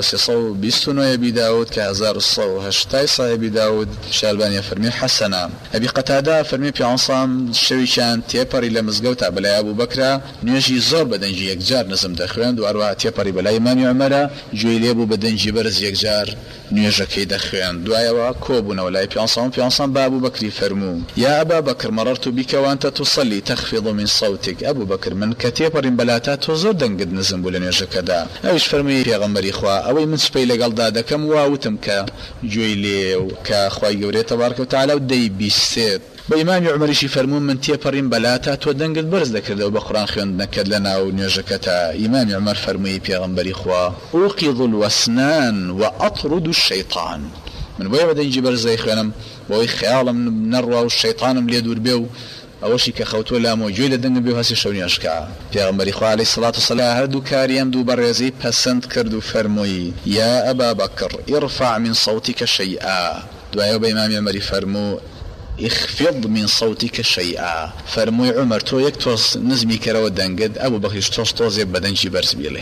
1329 ئەبی داود کە 1180 صاحبی داود شالبانیە فەرمی حەسەنە ئەبی قەتادا فەرمی پیانسام شەویشان تێپەڕی لە مزگەوتا بەلای ئەبوو بەکرا نوێژی زۆر بە دەنجی یەکجار نزم دەخوێند و هەروەها تێپەڕی بەلای ئیمامی عومەرە گوێی لێبوو بە دەنجی بەرز یەکجار نوێژەکەی دەخوێند دوایەوە کۆبوونەوە لای پیانسام بە ئەبوو بەکری فەرموو یا ئەبا بەکر مررت بك وأنت تصلي تخفض من صوتك أبو بكر من كتيبر بلاتا تزور دنقد نزم بولن يجكدا أوش فرمي پیغمبر إخوة أوي من سبيل قلدا كم واوتم كجويلي وكخواي قوري تبارك وتعالى ودي بيستيت بإمام عمرشي فرمون من تيبرين بلاتا تو دنقد برز ذكر بقرآن خيون نكد لنا ونيجكتا إمام عمر فرمي پیغمبر إخوة أوقظ الوسنان وأطرد الشيطان من بۆیە بەدەنجی بەرزەی خوێنم بۆی خەیاڵم نەڕوا و شەیطانم لێ دوور بێ و ئەوەشی کە خەوتووە لامۆ گوێی لە دەنگم بێ و هەسی شەونیاشکا پێغەمبەری خوا عەلەیهی سەڵات وسەلام هەردوو کاریەم دوو بەڕێزەی پەسەند کرد و فەرمووی یا ئەبا بەکر ارفع من صوتك شيئا دوایەوە بە ئیمامی عومەری فەرموو اخفض من صوتك شيئا فەرمووی عومەر تۆ یەک تۆز نزمی کەرەوە دەنگت ئەبوو بەکریش تۆزێ بەدەنجی بەرز بێڵێ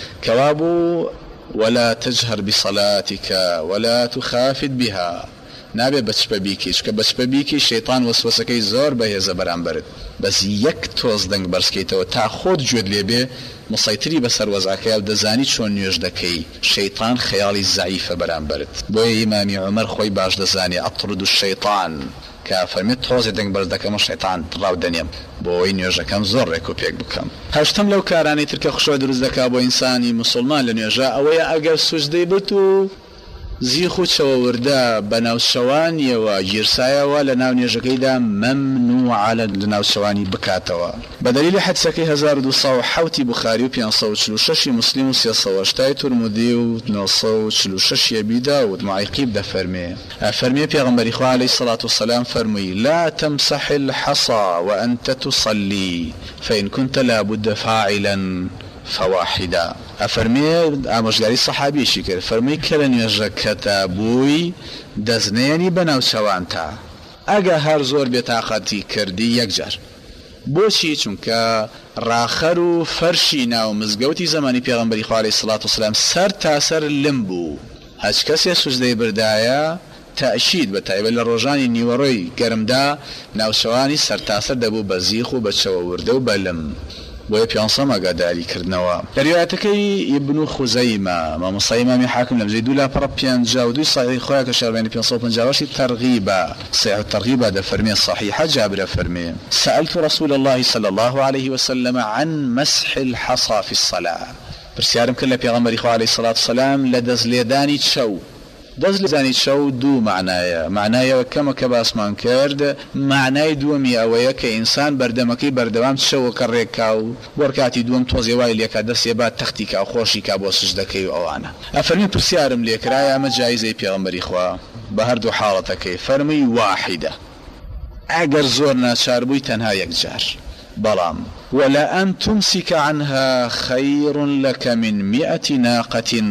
کەوابوو ولا تجهر بصلاتك ولا تخافت بها نابێ بەچپە بیکیش کە بەچپە بیکی شەیطان وەسوەسەکەی زۆر بەهێزە بەرامبرت بەس یەک تۆز دەنگ بەرزکەیتەوە تا خۆت گوێت لێبێ مسەیتری بەسەر وەزعەکەی و دەزانی چۆن نوێژ دەکەی شەیطان خەیاڵی زەعیفە بەرامبرت بۆیە ئیمامی عومەر خۆی باش دەزانی ئەطرد الشەیطان کە فەرمێت تۆزێ دەنگ بەرز دەکەمە شەیطان ڕاو دەنێم بۆی نوێژەکەم زۆر ڕێک و پێک بکەم. هەشتم لەو کارانی ترکە خوشۆ دروست دەکا بۆ ئینسانی مسلمان لە نوێژە ئەوەیە ئەگەر سوجدەی بت و زیخ و چەوەوردە بە ناوشەوانیەوە گیرسایەوە لە ناو نوێژەکەیدا مەمنوعە لە ناوشەوانی بکاتەوە. بە دەلیلی حەدیسەکەی 1207 بوخاری و 546 مسلم و 380 تورمودی و 946 ابی داود معیقیب دەفەرمێ فەرمێ پێغەمبەری خوا عەلەیهی سەڵات وسەلام فەرمووی لا تمسح الحصى وأنت تصلي فإن كنت لابد فاعلا فواحدا. ئەفەرمێ ئامۆژگاری سەحابیەشی کرد فەرمووی کە لە نوێژەکەتە بووی دەستنێنی بەناو چەوانتە ئەگە هەر زۆر بێتاقەتی کردی یەکجار. بۆچی؟ چونکە ڕاخەر و فەرشی ناو مزگەوتی زمانی پێغەمبەری خوا عەلەیهی سەڵات وسەلام سەر تا سەر لم بوو. هەچ کەسێ سوجدەی بردایە تەشید بە تایبەت لە ڕۆژانی نیوەڕۆی گەرمدا ناوشەوانی سەر تا سەر دەبوو بە زیخ و بە چەوەوردە و بە لم. بۆیە پیانسەم ئاگاداریکردنەوە. لە ریوایەتەکەی ئیبن خوزەیمە مامۆستای ئیمامی حاکم لە بجەی 2/52 صحیح خۆیان کە شاربێنی 550 تەرغیبە صحیح الترغیبە دەفەرمێ صحیحە جابر فەرمێ سألت رسول الله صلى الله عليه وسلم عن مسح الحصى في الصلاة. پرسیارم کرد لە پێغەمبەری خوا عەلەیهی سەڵات وسەلام لە دەستلێدانی چەو. دەستلێدانی چەو دوو معنایە. معنایەوە کەمە کە باسمان کرد. معنای دووەمی ئەوەیە کە ئینسان بەردەمەکەی بەردەوام چەوەکە ڕێکا و وەرکاتی دووەم تۆزێ وای لێکا دەستێ با تەختی کا خۆشی کا بۆ سجدەکەی و ئەوانە. ئەفەرمی پرسیارم لێکرایە ئەمە جایزەی پێغەمبەری خوا بە هەردوو حاڵەتەکەی. فەرمی واحدە ئەگەر زۆر ناچار بووی تەنها یەکجار. بەڵام ولأن تمسك عنها خير لك من 100 ناقة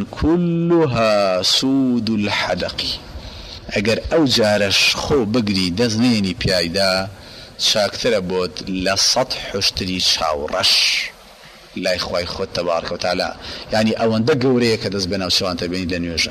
كلها سود الحدق. اگر او جارش خو بگری دزنيني پیایدا چاکتر بود لصد حشتری چاورش لای خوای خود تبارک و تعالی. يعني اوانده گوره که دز بناو شوان تبینی لنویجه.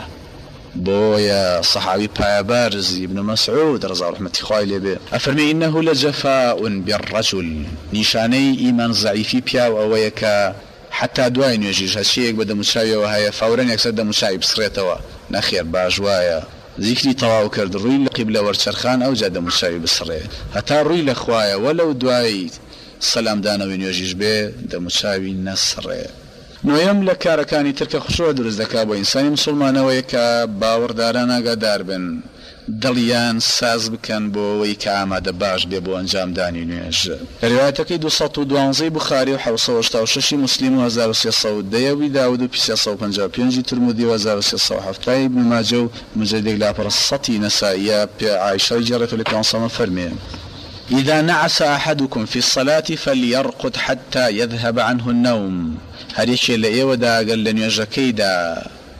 بويا صحابي بارز ابن مسعود رضي الله عنه خوای لبه افرمي انه لجفاء بالرجل نشاني ايمان ضعيفي بياو اويك حتى دوای نوێژیش هەچیەک بە دەموچاویەوە هەیە فەورەن یەکسەر دەموچاوی بسڕێتەوە نەخێر باژوایە ذیکری تەواو کرد ڕووی لە قیبلە وەرچەرخان ئەوجا دەموچاوی بسڕێ هەتا ڕووی لە خوایە وەلەو دوای سەلامدانەوەی نوێژیش بێ دەموچاوی نەسڕێ. نوێم لە کارەکانی ترکە خوشۆ دروست دەکا بۆ ئینسانی مسلمانەوەیە کە باوەڕداران ئاگادار بن دڵیان ساز بکەن بۆ ئەوەی کە ئامادە باش بێ بۆ ئەنجامدانی نوێژ. لە ریوایەتەکەی 212 بوخاری و 786 مسلم و 1310 داود و 355 ترمذی و 1307 ابن ماجه و مجلد لاپەڕەسەتی نەسائیە پێ عایشە جەڕێت لە پێنسەمە فەرمێ إذا نعس أحدكم في الصلاة فليرقد حتى يذهب عنه النوم. هەرێکێ لە ئێوەدا ئەگەر لە نوێژەکەیدا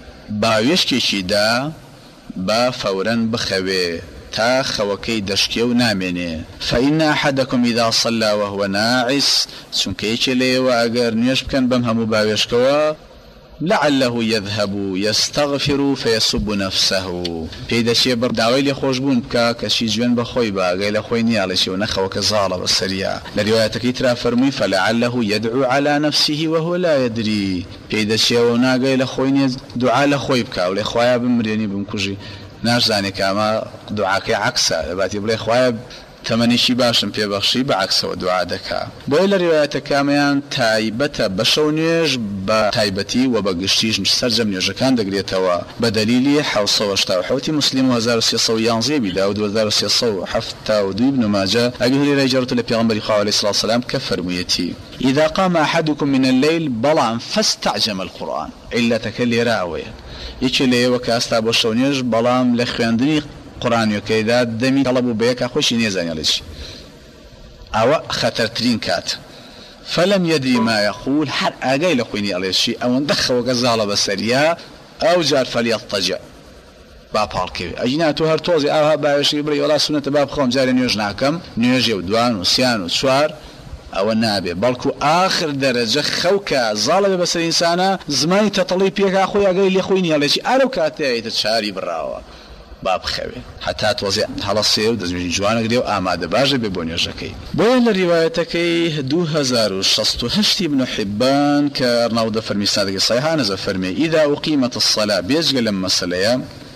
باوێشکێکیدا با فەورەن بخەوێ تا خەوەکەی دەشکێ و نامێنێ. فإن أحدكم إذا صلى وهو ناعس چونکە یەکێ لە ئێوە ئەگەر نوێژ بکەن بەم هەموو باوێشکەوە لعله يذهب يستغفر فيسب نفسه پێی دەچێ بەرداوای لێ خۆشبوون بکە کەشی جوێن بەخۆی باگەی لە خۆی نیاڵێکی و نەخەوەکە زاڵە بەسەریە. لە ریوایەتەکەی ترا فەرمووی فلعله يدعو على نفسه وهو لا يدري پێی دەچێەوە ناگەی لە خۆی نیە دوعا لە خۆی بکە و لێ خوایە بمرێنی بمکوژی ناشزانێ کە ئەمە دوعاکەی عەکسە دەباتی بڵێ خوایە تەمەنیشی باشم پێبەخشی بە عەکسەوە دوعا دەکا. بۆیە لە ڕیوایەتەکەمیان تایبەتە بە شەو نوێژ بە تایبەتی و بە گشتیش سەرجەم نوێژەکان دەگرێتەوە بە دەلیلی 787 مسلم و 1311 داود و 1372 ابن ماجه ئەبی هورەیرە جەڕێت لە پێغەمبەری خوا عەلەیهی سەڵات وسەلام کە فەرموویەتی إذا قام أحدكم من الليل بەڵام فاستعجم القرآن علەتەکە لێرە ئەوەیە یەکێ لە ئێوە کە ئاستا بۆ شەو نوێژ بەڵام لە خوێندنی قرآنیەکەیدا دەمی تەڵەب و بەیەکە خۆشی نێزانیاڵێکی ئەوە خەتەرترین کات. فلم يدري ما يقول هەر ئاگای لە خوێنی ئەڵێشی ئەوەندە خەوەکە زاڵە بەسەریە ئەو جار فەلیەضطەجع با پاڵکەوێ ئەجینا تۆ هەر تۆزی ئاها باوێشی بڵێ وەڵا سونەتە با بخۆم جارێ نوێژ ناکەم نوێژێ و دوان و سیان و چوار ئەوە نابێ بەڵکو آخر دەرەجە خەوکە زاڵە بێ بەسەر ئینسانە زمانی تەتەڵی پێکا خۆی ئاگای لێ خوێنی ئەڵێکی ئەرەو کاتەیەتە چاری بڕاوە با بخەوێ هەتا تۆزێ هەڵەسێ و دەستێنی جوانەگرێ و ئامادە باشە بێ بۆ نوێژەکەی. بۆیە لە ریوایەتەکەی 2068 ابن حبان کە ڕناو دەفەرمی سادەکەی سەحیحە نەزە فەرمێ إذا أقيمت الصلاة بێجگە لەم مەسەلەیە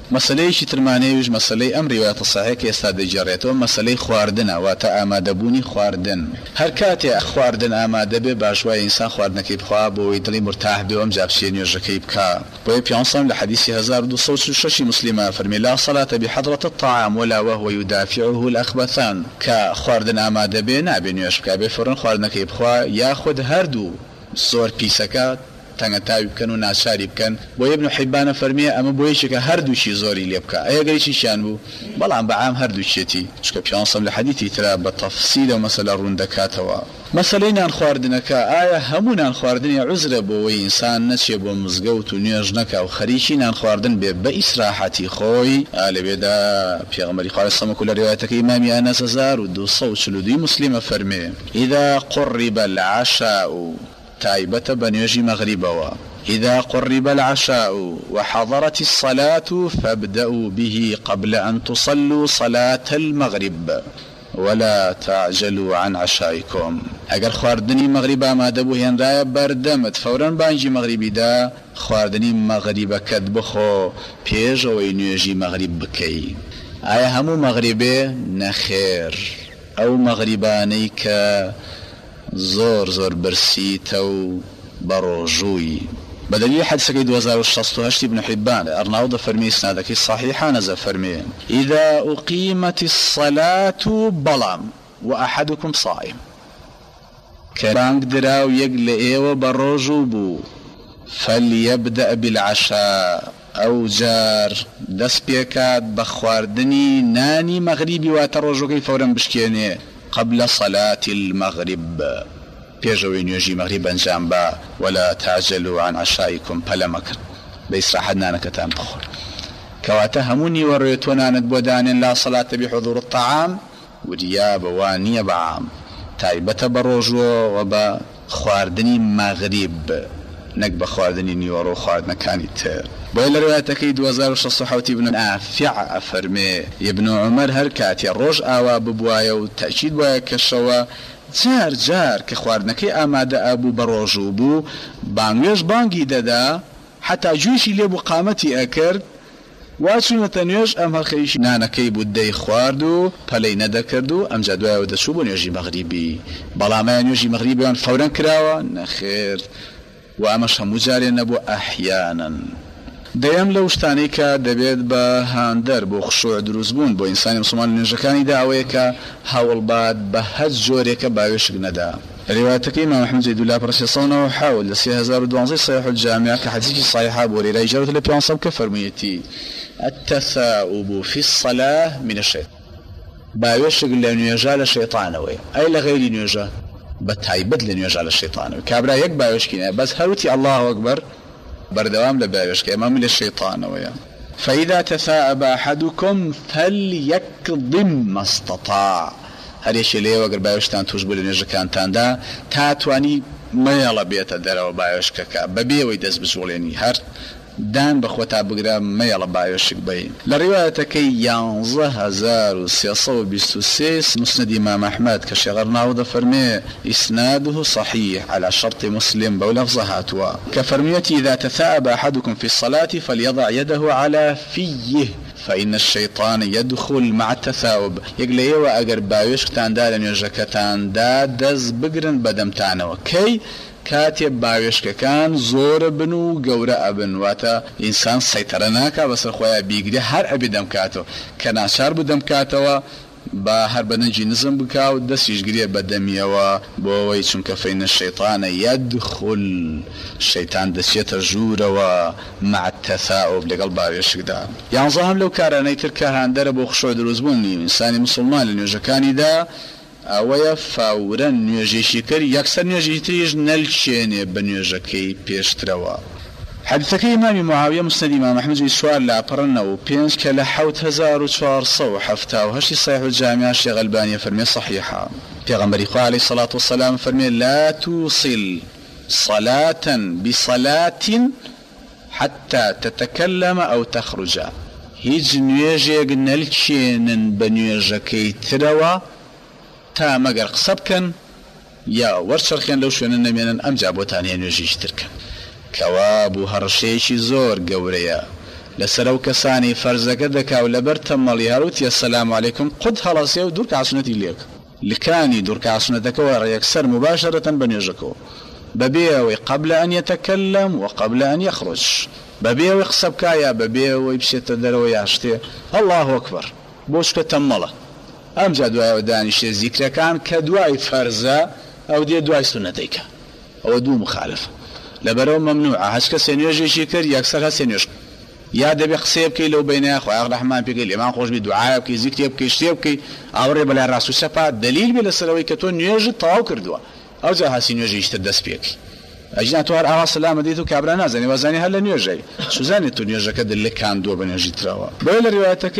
مەسەلەیەکی ترمانەیەویش مەسەلەی ئەم ڕیوایەتە ساحەیە کە ئێستا دەیجێڕێتەوە مەسەلەی خواردنە واتە ئامادەبوونی خواردن هەر کاتێ خواردن ئامادە بێ باشوایە ئینسان خواردنەکەی بخوا بۆەوەی دڵی مرتاح بێ و ئەم جا بچێ نوێژەکەی بکا بۆیە پیامبەر لە حەدیثی 1246 مسلمە فەرمی لا صلاة بحضرة الطعام ولا وهو يدافعه الأخبثان کە خواردن ئامادە بێ نابێ نوێژ بکا بێ فەڕەن خواردنەکەی بخوا یاخود هەردوو زۆر پیسەکە تەنگە تاوی بکەن و ناچاری بکەن بۆ ابن حیبانە فەرمیە ئەمە بۆ یەکێکە هەردووشی زۆری لێ بکە ئەگەریشیان بوو بەڵام بەعام هەردووچێتی چکە پیامبەر لە حەدیثی ترا بە تەفسیل و مەسەلە ڕوون دەکاتەوە مەسەلەی نان خواردنەکە ئایا هەموو نان خواردنی عوزرە بۆەوەی ئینسان نەچێ بۆ مزگەوت و نوێژ نەکا و خەریکی نان خواردن بێ بە ئیسراحەتی خۆی لەبێدا پێغەمبەری خوا سەمەکو لە ڕیوایەتەکەی ئیمامی ئەنەس 1242 مسلمە فەرمێ إذا قرب العشاء تايبة بنيوجي مغربوا إذا قرب العشاء وحضرت الصلاة فابدأوا به قبل أن تصلوا صلاة المغرب ولا تعجلوا عن عشائكم اگر خواردنی مغربا ما دبو هنرايا بردمت فورا بانجي مغربي دا خواردنی مغربكت بخو پیش و نيوجي مغرب بكي آیا همو مغربي نخير او مغرباني که زۆر برسیتە و بەڕۆژووی بەدەلیل حەدیثەکەی 2068 ابن حیبان ئەرناو دەفەرمی ئیسنادەکەی صحیحانە زەفەرمێ إذا أقيمت الصلاة بەڵام وأحدكم صائم کە بانگ دراو یەک لە ئێوە بەڕۆژوو بوو فليبدأ بالعشاء ئەو جار دەست پێکات بە خواردنی نانی مەغریبی واتە ڕۆژەکەی فەورەن بشکێنێ قبل صلاة المغرب بيجوا نيوجي مغرب انجام با ولا تعجلوا عن عشائكم فلا مكر بإسراحتنا نكتان بخور كواتا هموني وريتونا ندبودان لا صلاة بحضور الطعام ودياب وانية بعام تايبة بروجو وبا خواردني مغرب نك خواردني نيورو خواردنا كانت بويل روايتكي 2006 ابن نافع أفرمي ابن عمر هركاتي الروج آوا ببوايا وتأكيد بوايا كشوا جار كخواردنكي آماده أبو بروجو بو بانويش بانجي دادا حتى جوشي ليبو قامتي أكرد واشون تنويش أم هالخيش نانكي بودي خواردو پلي ندكردو أم جدوايا ودشو بو نيوجي مغربي بلا ما نيوجي مغربي وان فورا كراوا نخير وامش همو جاري نبو احيانا دەیەم لەو شتانەی کە دەبێت بە هاندەر بۆ خشوع دروستبوون بۆ ئینسانی مسلمان نوێژەکانی داوەیە کە هەوڵبات بە هەر جۆرێکە باوێشک نەدا روايتك إمام أحمد زيد الله برسي صونه وحاول لسي 1012 صحيح الجامع كحديث صحيحة بوري لا يجرد لبيان صب كفرميتي التثاؤب في الصلاة من الشيطان باوشق لنيجا للشيطانوي أي لغير نيجا بتايبد لنيجا للشيطانوي كابرا يك باوشكينا بس هروتي الله أكبر بردوام لباوشك أمام للشيطانوي فإذا تثاءب أحدكم فليكظم ما استطاع هەرێکی لێوە گەر باوێشتان توش بوو لە نوێژەکانتاندا تا توانی مەیەڵە بێتە دەرەوە باوێشکەکە بەبێەوەی دەست بجوڵێنی هەر دان بەخۆ تا بگرە مەیەڵە باوێشک بین لە ڕیوایەتەکەی 11323 مسند إمام أحمد کە شێخ ناو دەفەرمێ إسناده صحيح على شرط مسلم بەو لەفزە هاتووە کە فەرمیەتی إذا تثاءب أحدكم في الصلاة فليضع يده على فيه فإن الشيطان يدخل مع التثاؤب يقليه وأجر باوشكتان دا لنيوجكتان دا دز بقرن بدمتانوا كي كاتب باوشككان زور بنو قورة أبن واتا إنسان سيطرناكا بس الخويا بيقري هر أبي دمكاتو كناشار بدمكاتوا با هر بدنجي نظم بكاو دس يشقريه بدميوا بووي چونك فإن الشيطان يدخل الشيطان دس يتجور مع التثاؤب لقلب باوشك دا يعني ظاهم لو كاراني تركا هاندر بو خشوع دروزبوني إنساني مسلمان لنيوجكاني دا اويا فورا نيوجي شكر يكسر نيوجي تريج نلشيني بنيوجكي بيشتروا حديثك إمام معاوية مسند إمام أحمد سؤال لا برنا وبينس كلا حوت 1407 صحيح الجامع الشيخ الباني فرمي صحيحة پیغمبر عليه الصلاة والسلام فرمي لا توصل صلاة بصلاة حتى تتكلم أو تخرج هيج نيوجي نلشين بنيوجكي تروا تا مقر قصبكن يا ورشرخين لو شوين النمينا أم جابوتاني نيوجي تركن كواب هرشيشي زور قوريا لسرو كساني فرزك دكا لبرت مالي هاروتي السلام عليكم قد خلاص يو دورك عسنتي ليك لكاني دورك عسنتك ويكسر مباشرة بنيجكو ببيوي قبل أن يتكلم وقبل أن يخرج ببيوي قصب كايا ببيوي بشيت دروي عشتي الله أكبر بوش كتمله أم جدوا ودانش ذكر كان كدواي فرزة أو دي دواي سنتيك أو دو مخالف لبرو ممنوع هشك سنيوجي شكر يكسر سنيوش يا دبي قصيب كي لو بين اخو الرحمن بيقول الامام خوش بدعاء كي ذكر كي شتيب كي اوري بلا راسو سفا دليل بلا سروي كتو نيوجي طاو كردوا او جا سنيوجي اشتدس بيك اجنا توار اوا سلام ديتو كابرانا زني وزاني هلا نيوجي شو زاني تو نيوجي كدل كان دو بنيوجي تراوا بلا روايتك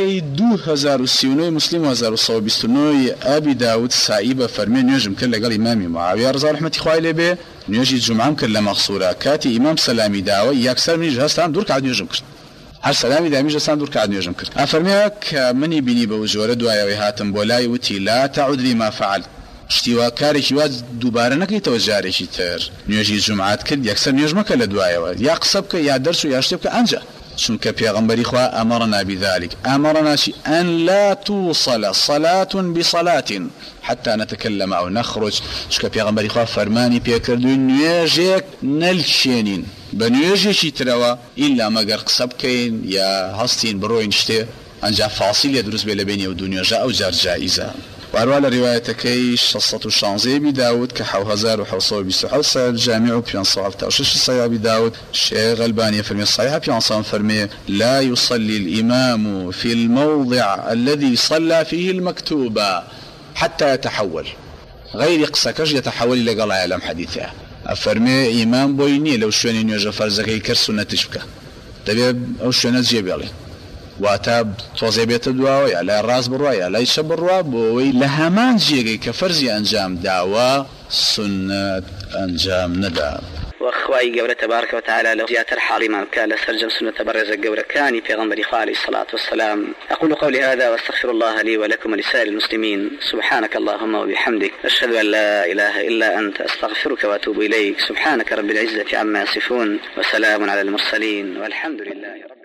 2039 مسلم 1929 ابي داود سائبه فرمي نيوجم كل قال امامي معاويه رضي الله عنه خويله به نيوجي جمعه كل مغصوره كاتي امام سلامي داوي يكسر من جهه دور قاعد نيوجم هر سلامي دامي جسان دور قاعد نيوجم كرد افرميك مني بني بوجوره دوايا هاتم بولاي وتي لا تعود لي ما فعل اشتوا كاري واز دوباره نكي توجاري شي تر نيوجي جمعات كد يكسر نيوجم كلا دوايا يا قصبك يا درس يا شتبك انجا شنك بيغمبري خوا امرنا بذلك امرنا شي ان لا توصل صلاه بصلاه حتى نتكلم او نخرج شك بيغمبري خوا فرماني بيكردو نيوجيك نلشينين بنيوجي شي تروا الا ما قر قصبكين يا هستين بروين شتي انجا فاصل يدرس بين بيني ودنيا جاء او جار جائزه وأروى روايتكي شصة الشانزي بداود كحو هزار وحوصو بسحوص الجامع بيان صواب تأشش الصيا بداود الشيخ الباني فرمي الصحيحة بيان صواب فرمي لا يصلي الإمام في الموضع الذي صلى فيه المكتوبة حتى يتحول غير قصكش يتحول إلى قال علم حديثه أفرمي إمام بويني لو شواني نيوجه فرزكي كرسو نتشبكه تبي أو شواني تجيب عليه واتاب توزيبيت الدواء يا لا راس بروا يا لا يشب بروا بوي لهمان جيغي كفرزي انجام دعوة سنة انجام ندى واخواي قبل تبارك وتعالى لو جاءت الحالي ما كان لسرجم سنة برز قبل كاني في غنبري خالي الصلاة والسلام أقول قولي هذا واستغفر الله لي ولكم ولسائر المسلمين سبحانك اللهم وبحمدك أشهد أن لا إله إلا أنت أستغفرك وأتوب إليك سبحانك رب العزة عما يصفون وسلام على المرسلين والحمد لله رب